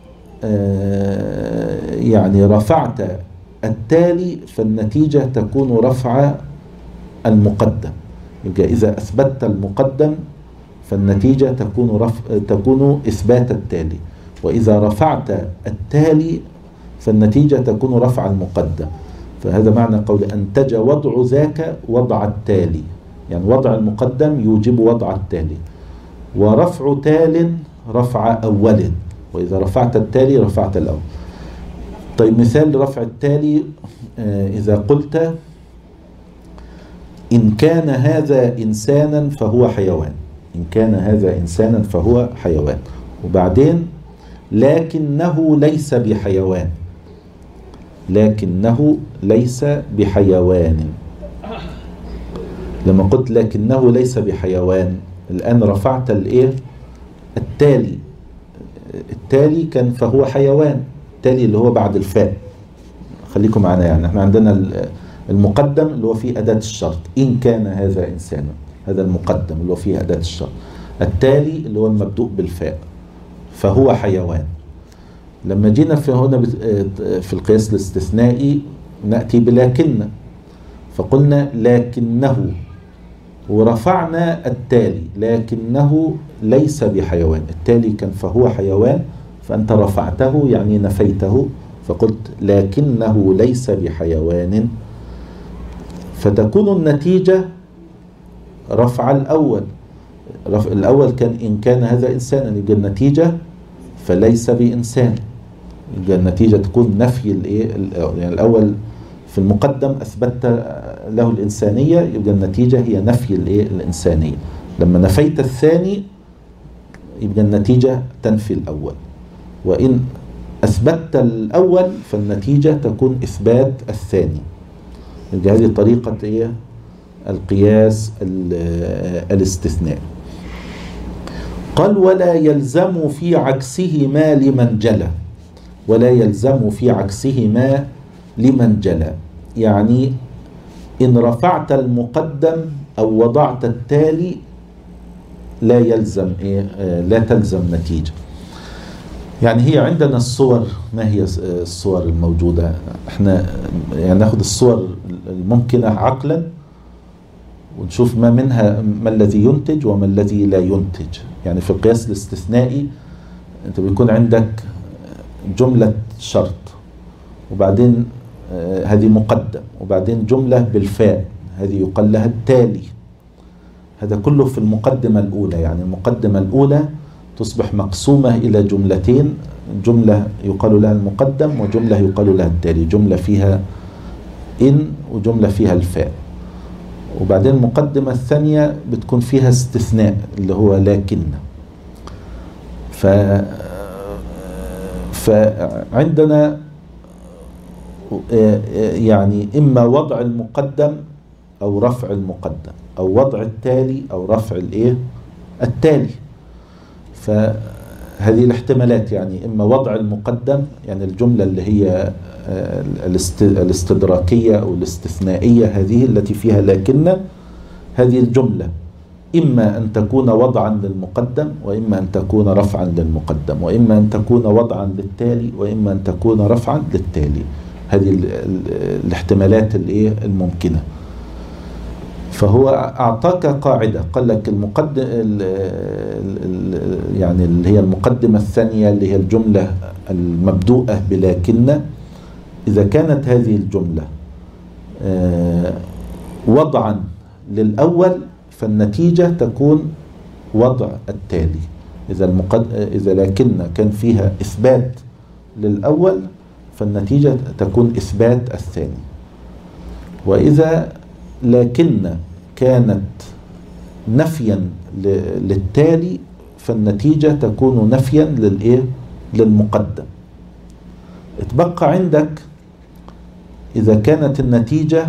يعني رفعت التالي فالنتيجة تكون رفع المقدم. يبقى إذا أثبتت المقدم فالنتيجة تكون إثبات التالي، وإذا رفعت التالي فالنتيجة تكون رفع المقدم. فهذا معنى قول أنتج وضع ذاك وضع التالي، يعني وضع المقدم يوجب وضع التالي، ورفع تال رفع أول، وإذا رفعت التالي رفعت الأول. طيب مثال لرفع التالي، إذا قلت إن كان هذا إنسانا فهو حيوان، إن كان هذا إنسانا فهو حيوان، وبعدين لكنه ليس بحيوان، لكنه ليس بحيوان. لما قلت لكنه ليس بحيوان الآن رفعت الإيه؟ التالي. التالي كان فهو حيوان، التالي اللي هو بعد الفاء. خليكم معنا، يعني احنا عندنا المقدم اللي هو فيه أداة الشرط، إن كان هذا إنسانا، هذا المقدم اللي هو فيه أداة الشرط. التالي اللي هو المبدوء بالفاء، فهو حيوان. لما جينا في هنا في القياس الاستثنائي نأتي بلكن، فقلنا لكنه ورفعنا التالي، لكنه ليس بحيوان. التالي كان فهو حيوان، فأنت رفعته يعني نفيته، فقلت لكنه ليس بحيوان، فتكون النتيجة رفع الأول. الأول كان إن كان هذا إنسانا، يبقى النتيجة فليس بإنسان، يبقى النتيجة تكون نفي يعني الأول في المقدم أثبت له الإنسانية، يبقى النتيجة هي نفي الإنسانية. لما نفيت الثاني يبقى النتيجة تنفي الأول، وإن أثبتت الأول فالنتيجة تكون إثبات الثاني. يبقى هذه طريقة القياس الاستثناء. قال ولا يلزم في عكسهما لمن جلى، ولا يلزم في عكسهما لمن جلى، يعني إن رفعت المقدم أو وضعت التالي لا يلزم لا تلزم نتيجة. يعني هي عندنا الصور، ما هي الصور الموجودة؟ احنا يعني ناخذ الصور الممكنة عقلا ونشوف ما منها ما الذي ينتج وما الذي لا ينتج. يعني في القياس الاستثنائي انت بيكون عندك جملة شرط، وبعدين هذه مقدم، وبعدين جملة بالفاء، هذه يقال لها التالي. هذا كله في المقدمة الأولى. يعني المقدمة الأولى تصبح مقسومة إلى جملتين، جملة يقال لها المقدم وجملة يقال لها التالي، جملة فيها إن وجملة فيها الفاء. وبعدين المقدمة الثانية بتكون فيها استثناء اللي هو لكن. فعندنا يعني إما وضع المقدم أو رفع المقدم، أو وضع التالي أو رفع التالي. فهذه الاحتمالات يعني إما وضع المقدم، يعني الجملة اللي هي الاستدراكية أو الاستثنائية هذه التي فيها لكن، هذه الجملة إما أن تكون وضعا للمقدم، وإما أن تكون رفعا للمقدم، وإما أن تكون وضعا للتالي، وإما أن تكون رفعا للتالي. هذه الاحتمالات الممكنة. فهو أعطاك قاعدة، قال لك المقدم يعني اللي هي المقدمة الثانية اللي هي الجملة المبدوءة بلكن، إذا كانت هذه الجملة وضعا للأول فالنتيجة تكون وضع التالي. إذا لكن كان فيها إثبات للأول فالنتيجة تكون إثبات الثاني. وإذا لكن كانت نفيا للتالي فالنتيجة تكون نفيا للمقدم. اتبقى عندك إذا كانت النتيجة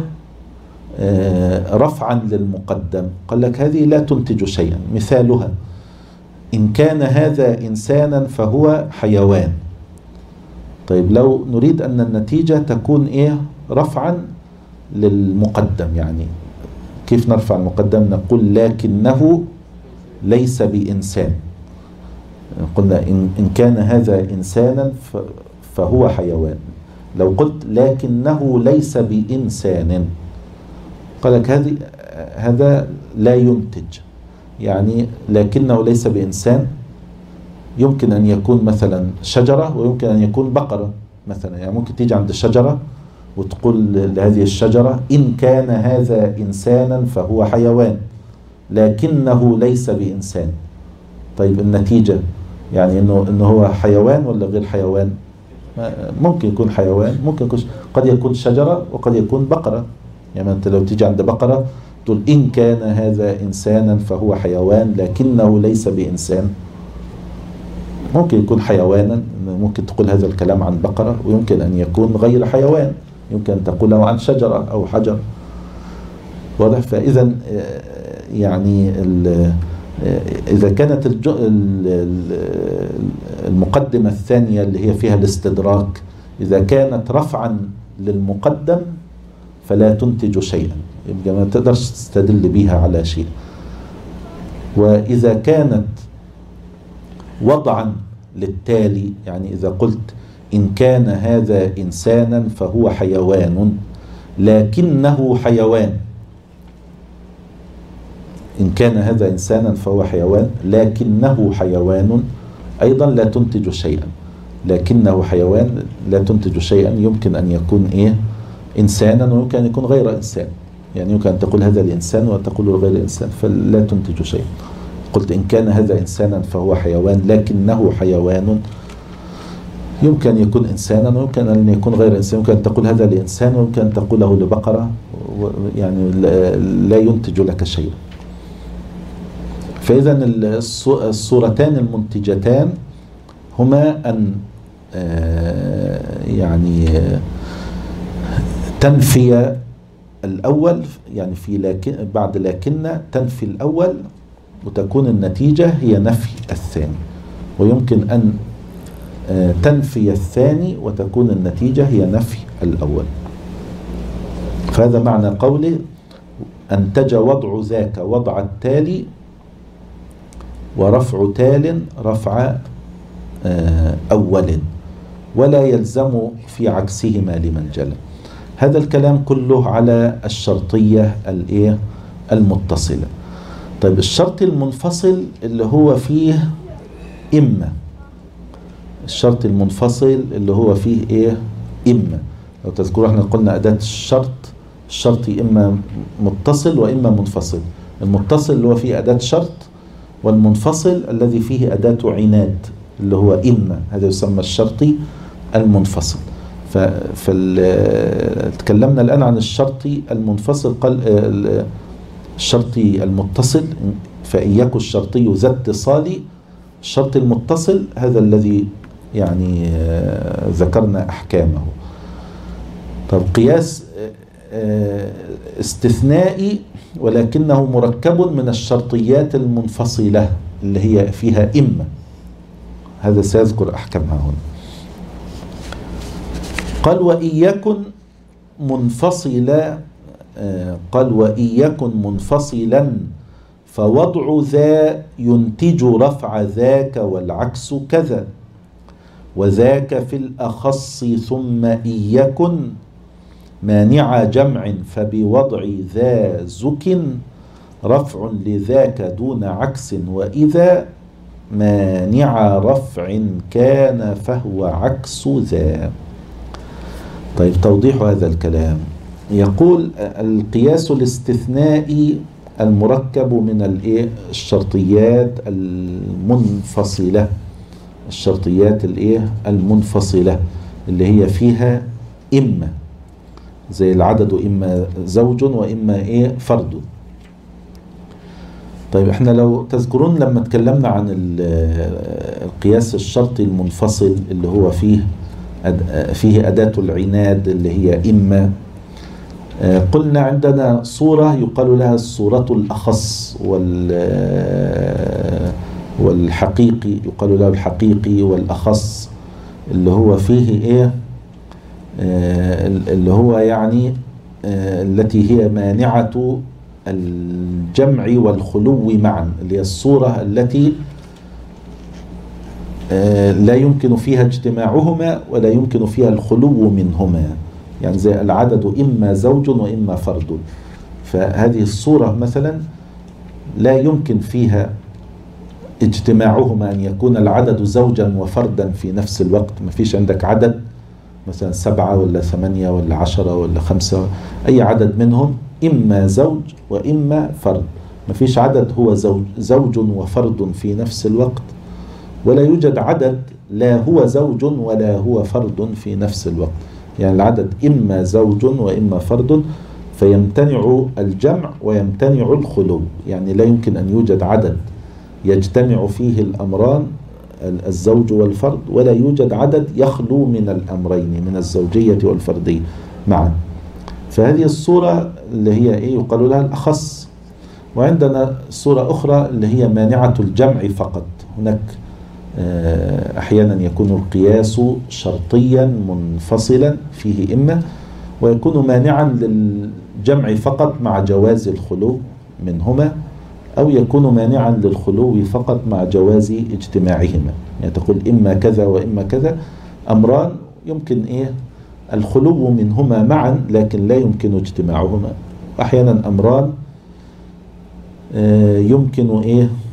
رفعا للمقدم، قال لك هذه لا تنتج شيئا. مثالها إن كان هذا إنسانا فهو حيوان. طيب لو نريد أن النتيجة تكون رفعا للمقدم، يعني كيف نرفع المقدم؟ نقول لكنه ليس بإنسان. قلنا إن كان هذا إنسانا فهو حيوان. لو قلت لكنه ليس بإنسان، قال لك هذا لا ينتج. يعني لكنه ليس بإنسان يمكن أن يكون مثلا شجرة، ويمكن أن يكون بقرة مثلا. يعني ممكن تيجي عند الشجرة وتقول لهذه الشجرة إن كان هذا إنسانا فهو حيوان لكنه ليس بإنسان. طيب النتيجة يعني إنه هو حيوان ولا غير حيوان؟ ممكن يكون حيوان، ممكن يكون قد يكون شجرة وقد يكون بقرة. يعني أنت لو تيجي عند بقرة تقول إن كان هذا إنسانا فهو حيوان لكنه ليس بإنسان، ممكن يكون حيوانا. ممكن تقول هذا الكلام عن بقرة، ويمكن أن يكون غير حيوان، يمكن أن تقوله عن شجرة أو حجر. واضح؟ فإذا يعني إذا كانت المقدمة الثانية اللي هي فيها الاستدراك إذا كانت رفعا للمقدم فلا تنتج شيئا، يبقى ما تقدرش تستدل بها على شيء. وإذا كانت وضعا للتالي، يعني إذا قلت إن كان هذا إنسانا فهو حيوان لكنه حيوان، إن كان هذا إنسانا فهو حيوان لكنه حيوان، أيضا لا تنتج شيئا. لكنه حيوان لا تنتج شيئا، يمكن أن يكون إنسانا ويمكن أن يكون غير إنسان. يعني يمكن أن تقول هذا الإنسان وتقول غير الإنسان، فلا تنتج شيئا. قلت إن كان هذا إنسانا فهو حيوان لكنه حيوان، يمكن أن يكون إنسانا ويمكن أن يكون غير إنسان. يمكن أن تقول هذا لإنسان ويمكن أن تقوله لبقرة، يعني لا ينتج لك شيئا. فإذا الصورتان المنتجتان هما أن يعني تنفي الأول، يعني في بعد لكن تنفي الأول وتكون النتيجة هي نفي الثاني، ويمكن أن تنفي الثاني وتكون النتيجة هي نفي الأول. فهذا معنى قوله أنتج وضع ذاك وضع التالي ورفع تال رفع أول ولا يلزم في عكسهما لمن جلى. هذا الكلام كله على الشرطية المتصلة. طيب الشرط المنفصل اللي هو فيه إما، الشرط المنفصل اللي هو فيه إما، لو تذكروا احنا قلنا أداة الشرط إما متصل وإما منفصل. المتصل اللي هو فيه أداة شرط، والمنفصل الذي فيه أداة عناد اللي هو إما، هذا يسمى الشرطي المنفصل. تكلمنا الآن عن الشرطي المنفصل. قال الشرطي المتصل فإن يكن الشرطي ذا اتصال. الشرط المتصل هذا الذي يعني ذكرنا أحكامه. طب قياس استثنائي ولكنه مركب من الشرطيات المنفصلة اللي هي فيها إما. هذا سيذكر أحكامها هنا. قال وإن يكن منفصلا، قال وإن يكن منفصلا فوضع ذا ينتج رفع ذاك والعكس كذا، وذاك في الأخص. ثم إن يكن مانع جمع فبوضع ذا زك رفع لذاك دون عكس، وإذا مانع رفع كان فهو عكس ذا. طيب توضيح هذا الكلام، يقول القياس الاستثنائي المركب من الشرطيات المنفصلة، الشرطيات المنفصلة اللي هي فيها إما، زي العدد إما زوج وإما فرد. طيب احنا لو تذكرون لما تكلمنا عن القياس الشرطي المنفصل اللي هو فيه أداة العناد اللي هي إما، قلنا عندنا صورة يقال لها الصورة الأخص والحقيقي، يقال له الحقيقي والأخص، اللي هو فيه اللي هو يعني التي هي مانعة الجمع والخلو معا، اللي هي الصورة التي لا يمكن فيها اجتماعهما ولا يمكن فيها الخلو منهما، يعني زي العدد إما زوج وإما فرد. فهذه الصورة مثلا لا يمكن فيها اجتماعهما، أن يكون العدد زوجا وفردا في نفس الوقت. ما فيش عندك عدد مثلا 7 ولا 8 ولا 10 ولا 5، أي عدد منهم إما زوج وإما فرد. ما فيش عدد هو زوج وفرد في نفس الوقت، ولا يوجد عدد لا هو زوج ولا هو فرد في نفس الوقت. يعني العدد إما زوج وإما فرد، فيمتنع الجمع ويمتنع الخلو. يعني لا يمكن أن يوجد عدد يجتمع فيه الأمران الزوج والفرد، ولا يوجد عدد يخلو من الأمرين من الزوجية والفردية معا. فهذه الصورة اللي هي يقال لها الأخص. وعندنا صورة أخرى اللي هي مانعة الجمع فقط. هناك أحيانا يكون القياس شرطيا منفصلا فيه إما، ويكون مانعا للجمع فقط مع جواز الخلو منهما، أو يكون مانعا للخلو فقط مع جواز اجتماعهما. يعني تقول إما كذا وإما كذا، أمران يمكن الخلو منهما معا لكن لا يمكن اجتماعهما. أحيانا أمران يمكن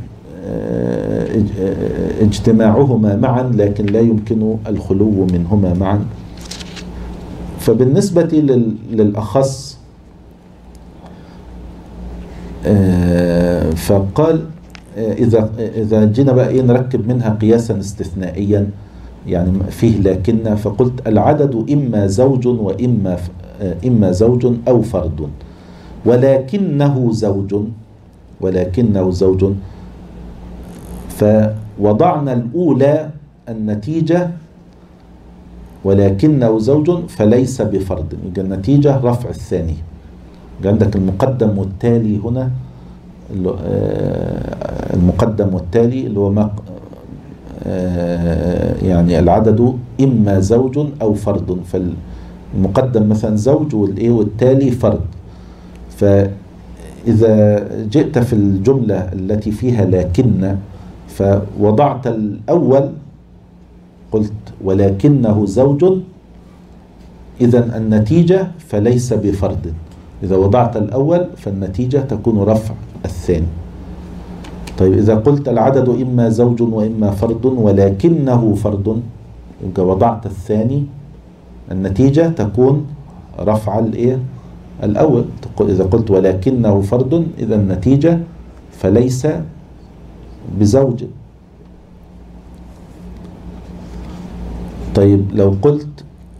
اجتماعهما معا لكن لا يمكن الخلو منهما معا. فبالنسبة للأخص فقال إذا جينا بقى نركب منها قياسا استثنائيا يعني فيه لكن، فقلت العدد إما زوج وإما زوج أو فرد، ولكنه زوج، فوضعنا الأولى النتيجة ولكنه زوج فليس بفرد، يبقى النتيجة رفع الثاني. عندك المقدم والتالي هنا، المقدم والتالي اللي هو يعني العدد إما زوج أو فرد، فالمقدم مثلا زوج والتالي فرد. فإذا جئت في الجملة التي فيها لكن فوضعت الأول قلت ولكنه زوج، إذن النتيجة فليس بفرد. إذا وضعت الأول فالنتيجة تكون رفع الثاني. طيب إذا قلت العدد إما زوج وإما فرد ولكنه فرد، يبقى وضعت الثاني، النتيجة تكون رفع الأول. إذا قلت ولكنه فرد، إذا النتيجة فليس بزوج. طيب لو قلت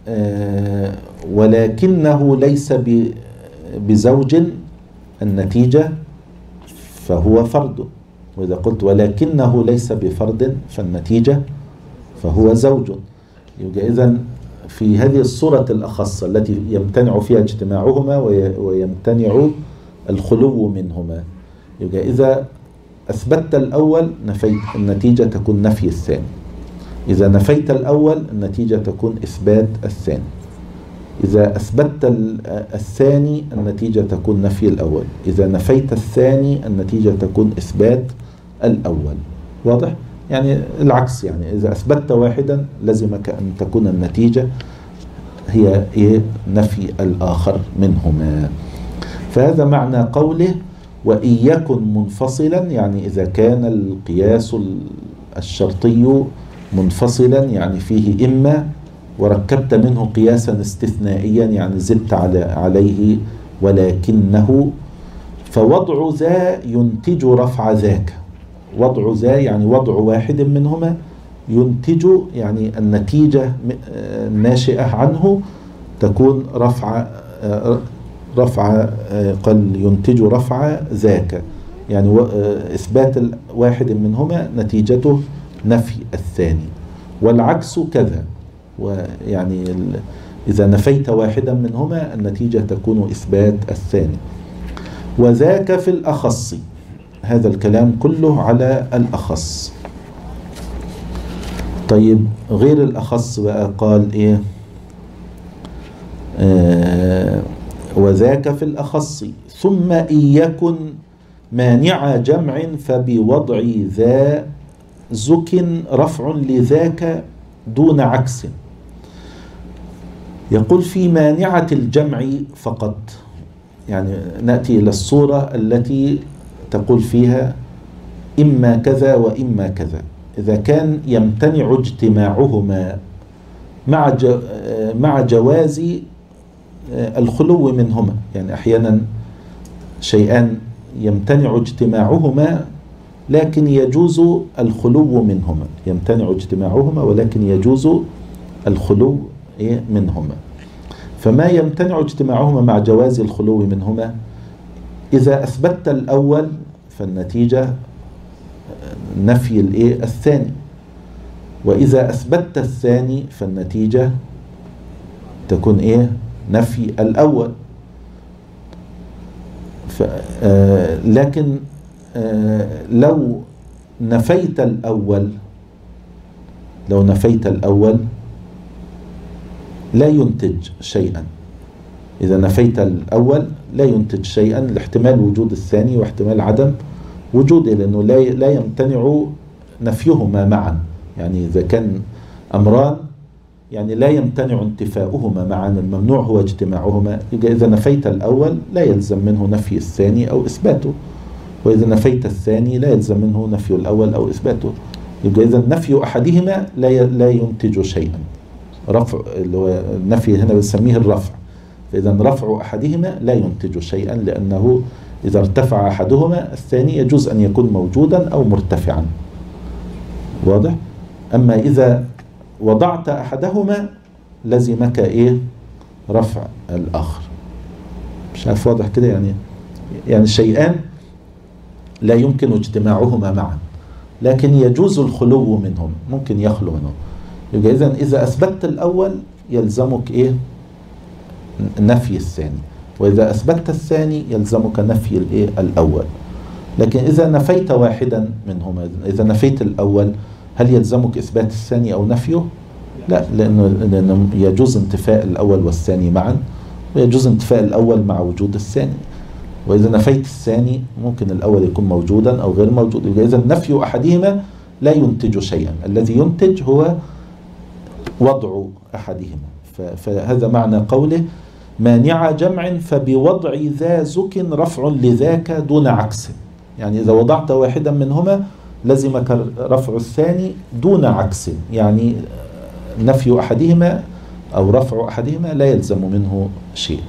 ولكنه ليس بزوج، النتيجة فهو فرد. وإذا قلت ولكنه ليس بفرد فالنتيجة فهو زوج. يبقى إذن في هذه الصورة الأخص التي يمتنع فيها اجتماعهما ويمتنع الخلو منهما. يبقى إذا أثبتت الأول نفيت، النتيجة تكون نفي الثاني. إذا نفيت الأول النتيجة تكون إثبات الثاني. إذا أثبتت الثاني النتيجة تكون نفي الأول. إذا نفيت الثاني النتيجة تكون إثبات الأول. واضح؟ يعني العكس، يعني إذا أثبتت واحدا لزمك أن تكون النتيجة هي نفي الآخر منهما. فهذا معنى قوله وإن يكن منفصلا، يعني إذا كان القياس الشرطي منفصلا يعني فيه إما وركبت منه قياسا استثنائيا يعني زدت عليه ولكنه، فوضع ذا ينتج رفع ذاك. وضع ذا يعني وضع واحد منهما ينتج يعني النتيجة الناشئة عنه تكون رفع قال ينتج رفع ذاك، يعني إثبات واحد منهما نتيجته نفي الثاني، والعكس كذا. ويعني إذا نفيت واحدا منهما النتيجة تكون إثبات الثاني. وذاك في الأخص، هذا الكلام كله على الأخص. طيب غير الأخص بقى قال إيه؟ وذاك في الأخص ثم إن يكن مانع جمع فبوضع ذا زك رفع لذاك دون عكس. يقول في مانعة الجمع فقط، يعني نأتي إلى الصورة التي تقول فيها إما كذا وإما كذا. إذا كان يمتنع اجتماعهما مع جواز الخلو منهما، يعني أحيانا شيئان يمتنع اجتماعهما لكن يجوز الخلو منهما، يمتنع اجتماعهما ولكن يجوز الخلو منهما. فما يمتنع اجتماعهما مع جواز الخلو منهما، إذا أثبتت الأول فالنتيجة نفي الثاني، وإذا أثبتت الثاني فالنتيجة تكون نفي الأول. لكن لو نفيت الأول لا ينتج شيئا. إذا نفيت الأول لا ينتج شيئا لاحتمال وجود الثاني واحتمال عدم وجوده، لأنه لا يمتنع نفيهما معا. يعني إذا كان أمران يعني لا يمتنع انتفاؤهما معا، الممنوع هو اجتماعهما، يبقى إذا نفيت الأول لا يلزم منه نفي الثاني أو إثباته، وإذا نفيت الثاني لا يلزم منه نفي الأول أو إثباته. يبقى إذا نفي أحدهما لا ينتج شيئا. رفع اللي هو النفي هنا بنسميه الرفع، فإذا رفع أحدهما لا ينتج شيئا، لأنه إذا ارتفع أحدهما الثاني يجوز أن يكون موجودا أو مرتفعا. واضح؟ أما إذا وضعت أحدهما لزمك رفع الآخر. مش عارف واضح كده؟ يعني شيئان لا يمكن اجتماعهما معا لكن يجوز الخلو منهم، ممكن يخلو منهم. يبقى إذا أثبتت الأول يلزمك نفي الثاني، وإذا أثبتت الثاني يلزمك نفي الأول. لكن إذا نفيت واحدا منهما، إذا نفيت الأول هل يلزمك إثبات الثاني أو نفيه؟ لا، لأنه يجوز انتفاء الأول والثاني معا، ويجوز انتفاء الأول مع وجود الثاني. وإذا نفيت الثاني ممكن الأول يكون موجودا أو غير موجود. إذا نفي أحدهما لا ينتج شيئا، الذي ينتج هو وضع أحدهما. فهذا معنى قوله مانع جمع فبوضع ذا زك رفع لذاك دون عكس. يعني إذا وضعت واحدا منهما لزمك رفع الثاني دون عكس، يعني نفي أحدهما أو رفع أحدهما لا يلزم منه شيء.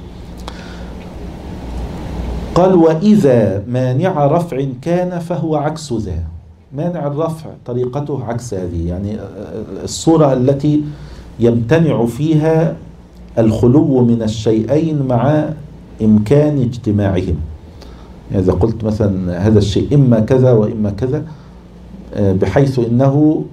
قال وإذا مانع رفع كان فهو عكس ذا. مانع الرفع طريقته عكس هذه، يعني الصورة التي يمتنع فيها الخلو من الشيئين مع إمكان اجتماعهم. يعني إذا قلت مثلا هذا الشيء إما كذا وإما كذا، بحيث إنه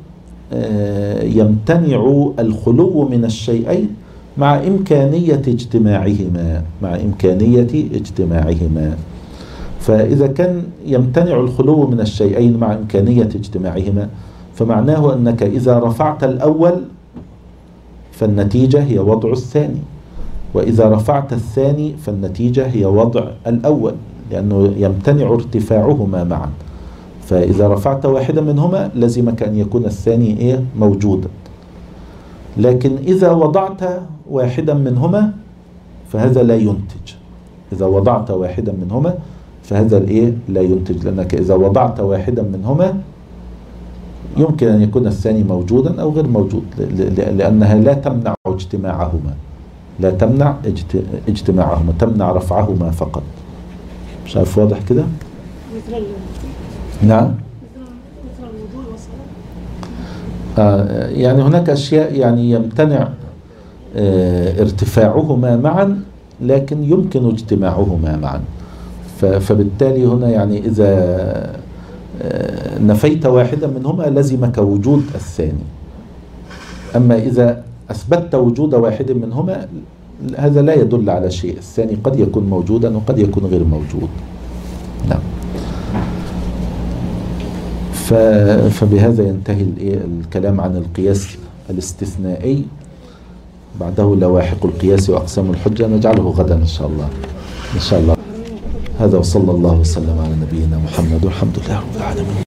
يمتنع الخلو من الشيئين مع إمكانية اجتماعهما. فإذا كان يمتنع الخلو من الشيئين مع إمكانية اجتماعهما، فمعناه أنك إذا رفعت الأول فالنتيجة هي وضع الثاني، وإذا رفعت الثاني فالنتيجة هي وضع الأول، لأنه يمتنع ارتفاعهما معا. فإذا رفعت واحدا منهما لزمك أن يكون الثاني موجودا. لكن إذا وضعت واحدا منهما فهذا لا ينتج. إذا وضعت واحدا منهما فهذا لا ينتج، لأنك إذا وضعت واحدا منهما يمكن أن يكون الثاني موجودا أو غير موجود، لأنها لا تمنع اجتماعهما، لا تمنع اجتماعهما، تمنع رفعهما فقط. مش عارف واضح كده؟ نعم. يعني هناك أشياء يعني يمتنع ارتفاعهما معا لكن يمكن اجتماعهما معا. فبالتالي هنا يعني إذا نفيت واحدا منهما لزمك وجود الثاني. أما إذا أثبتت وجود واحد منهما هذا لا يدل على شيء، الثاني قد يكون موجودا وقد يكون غير موجود. نعم. فبهذا ينتهي الكلام عن القياس الاستثنائي. بعده لواحق القياس وأقسام الحجة نجعله غدا إن شاء الله. إن شاء الله. هذا وصلى الله وسلم على نبينا محمد والحمد لله رب العالمين.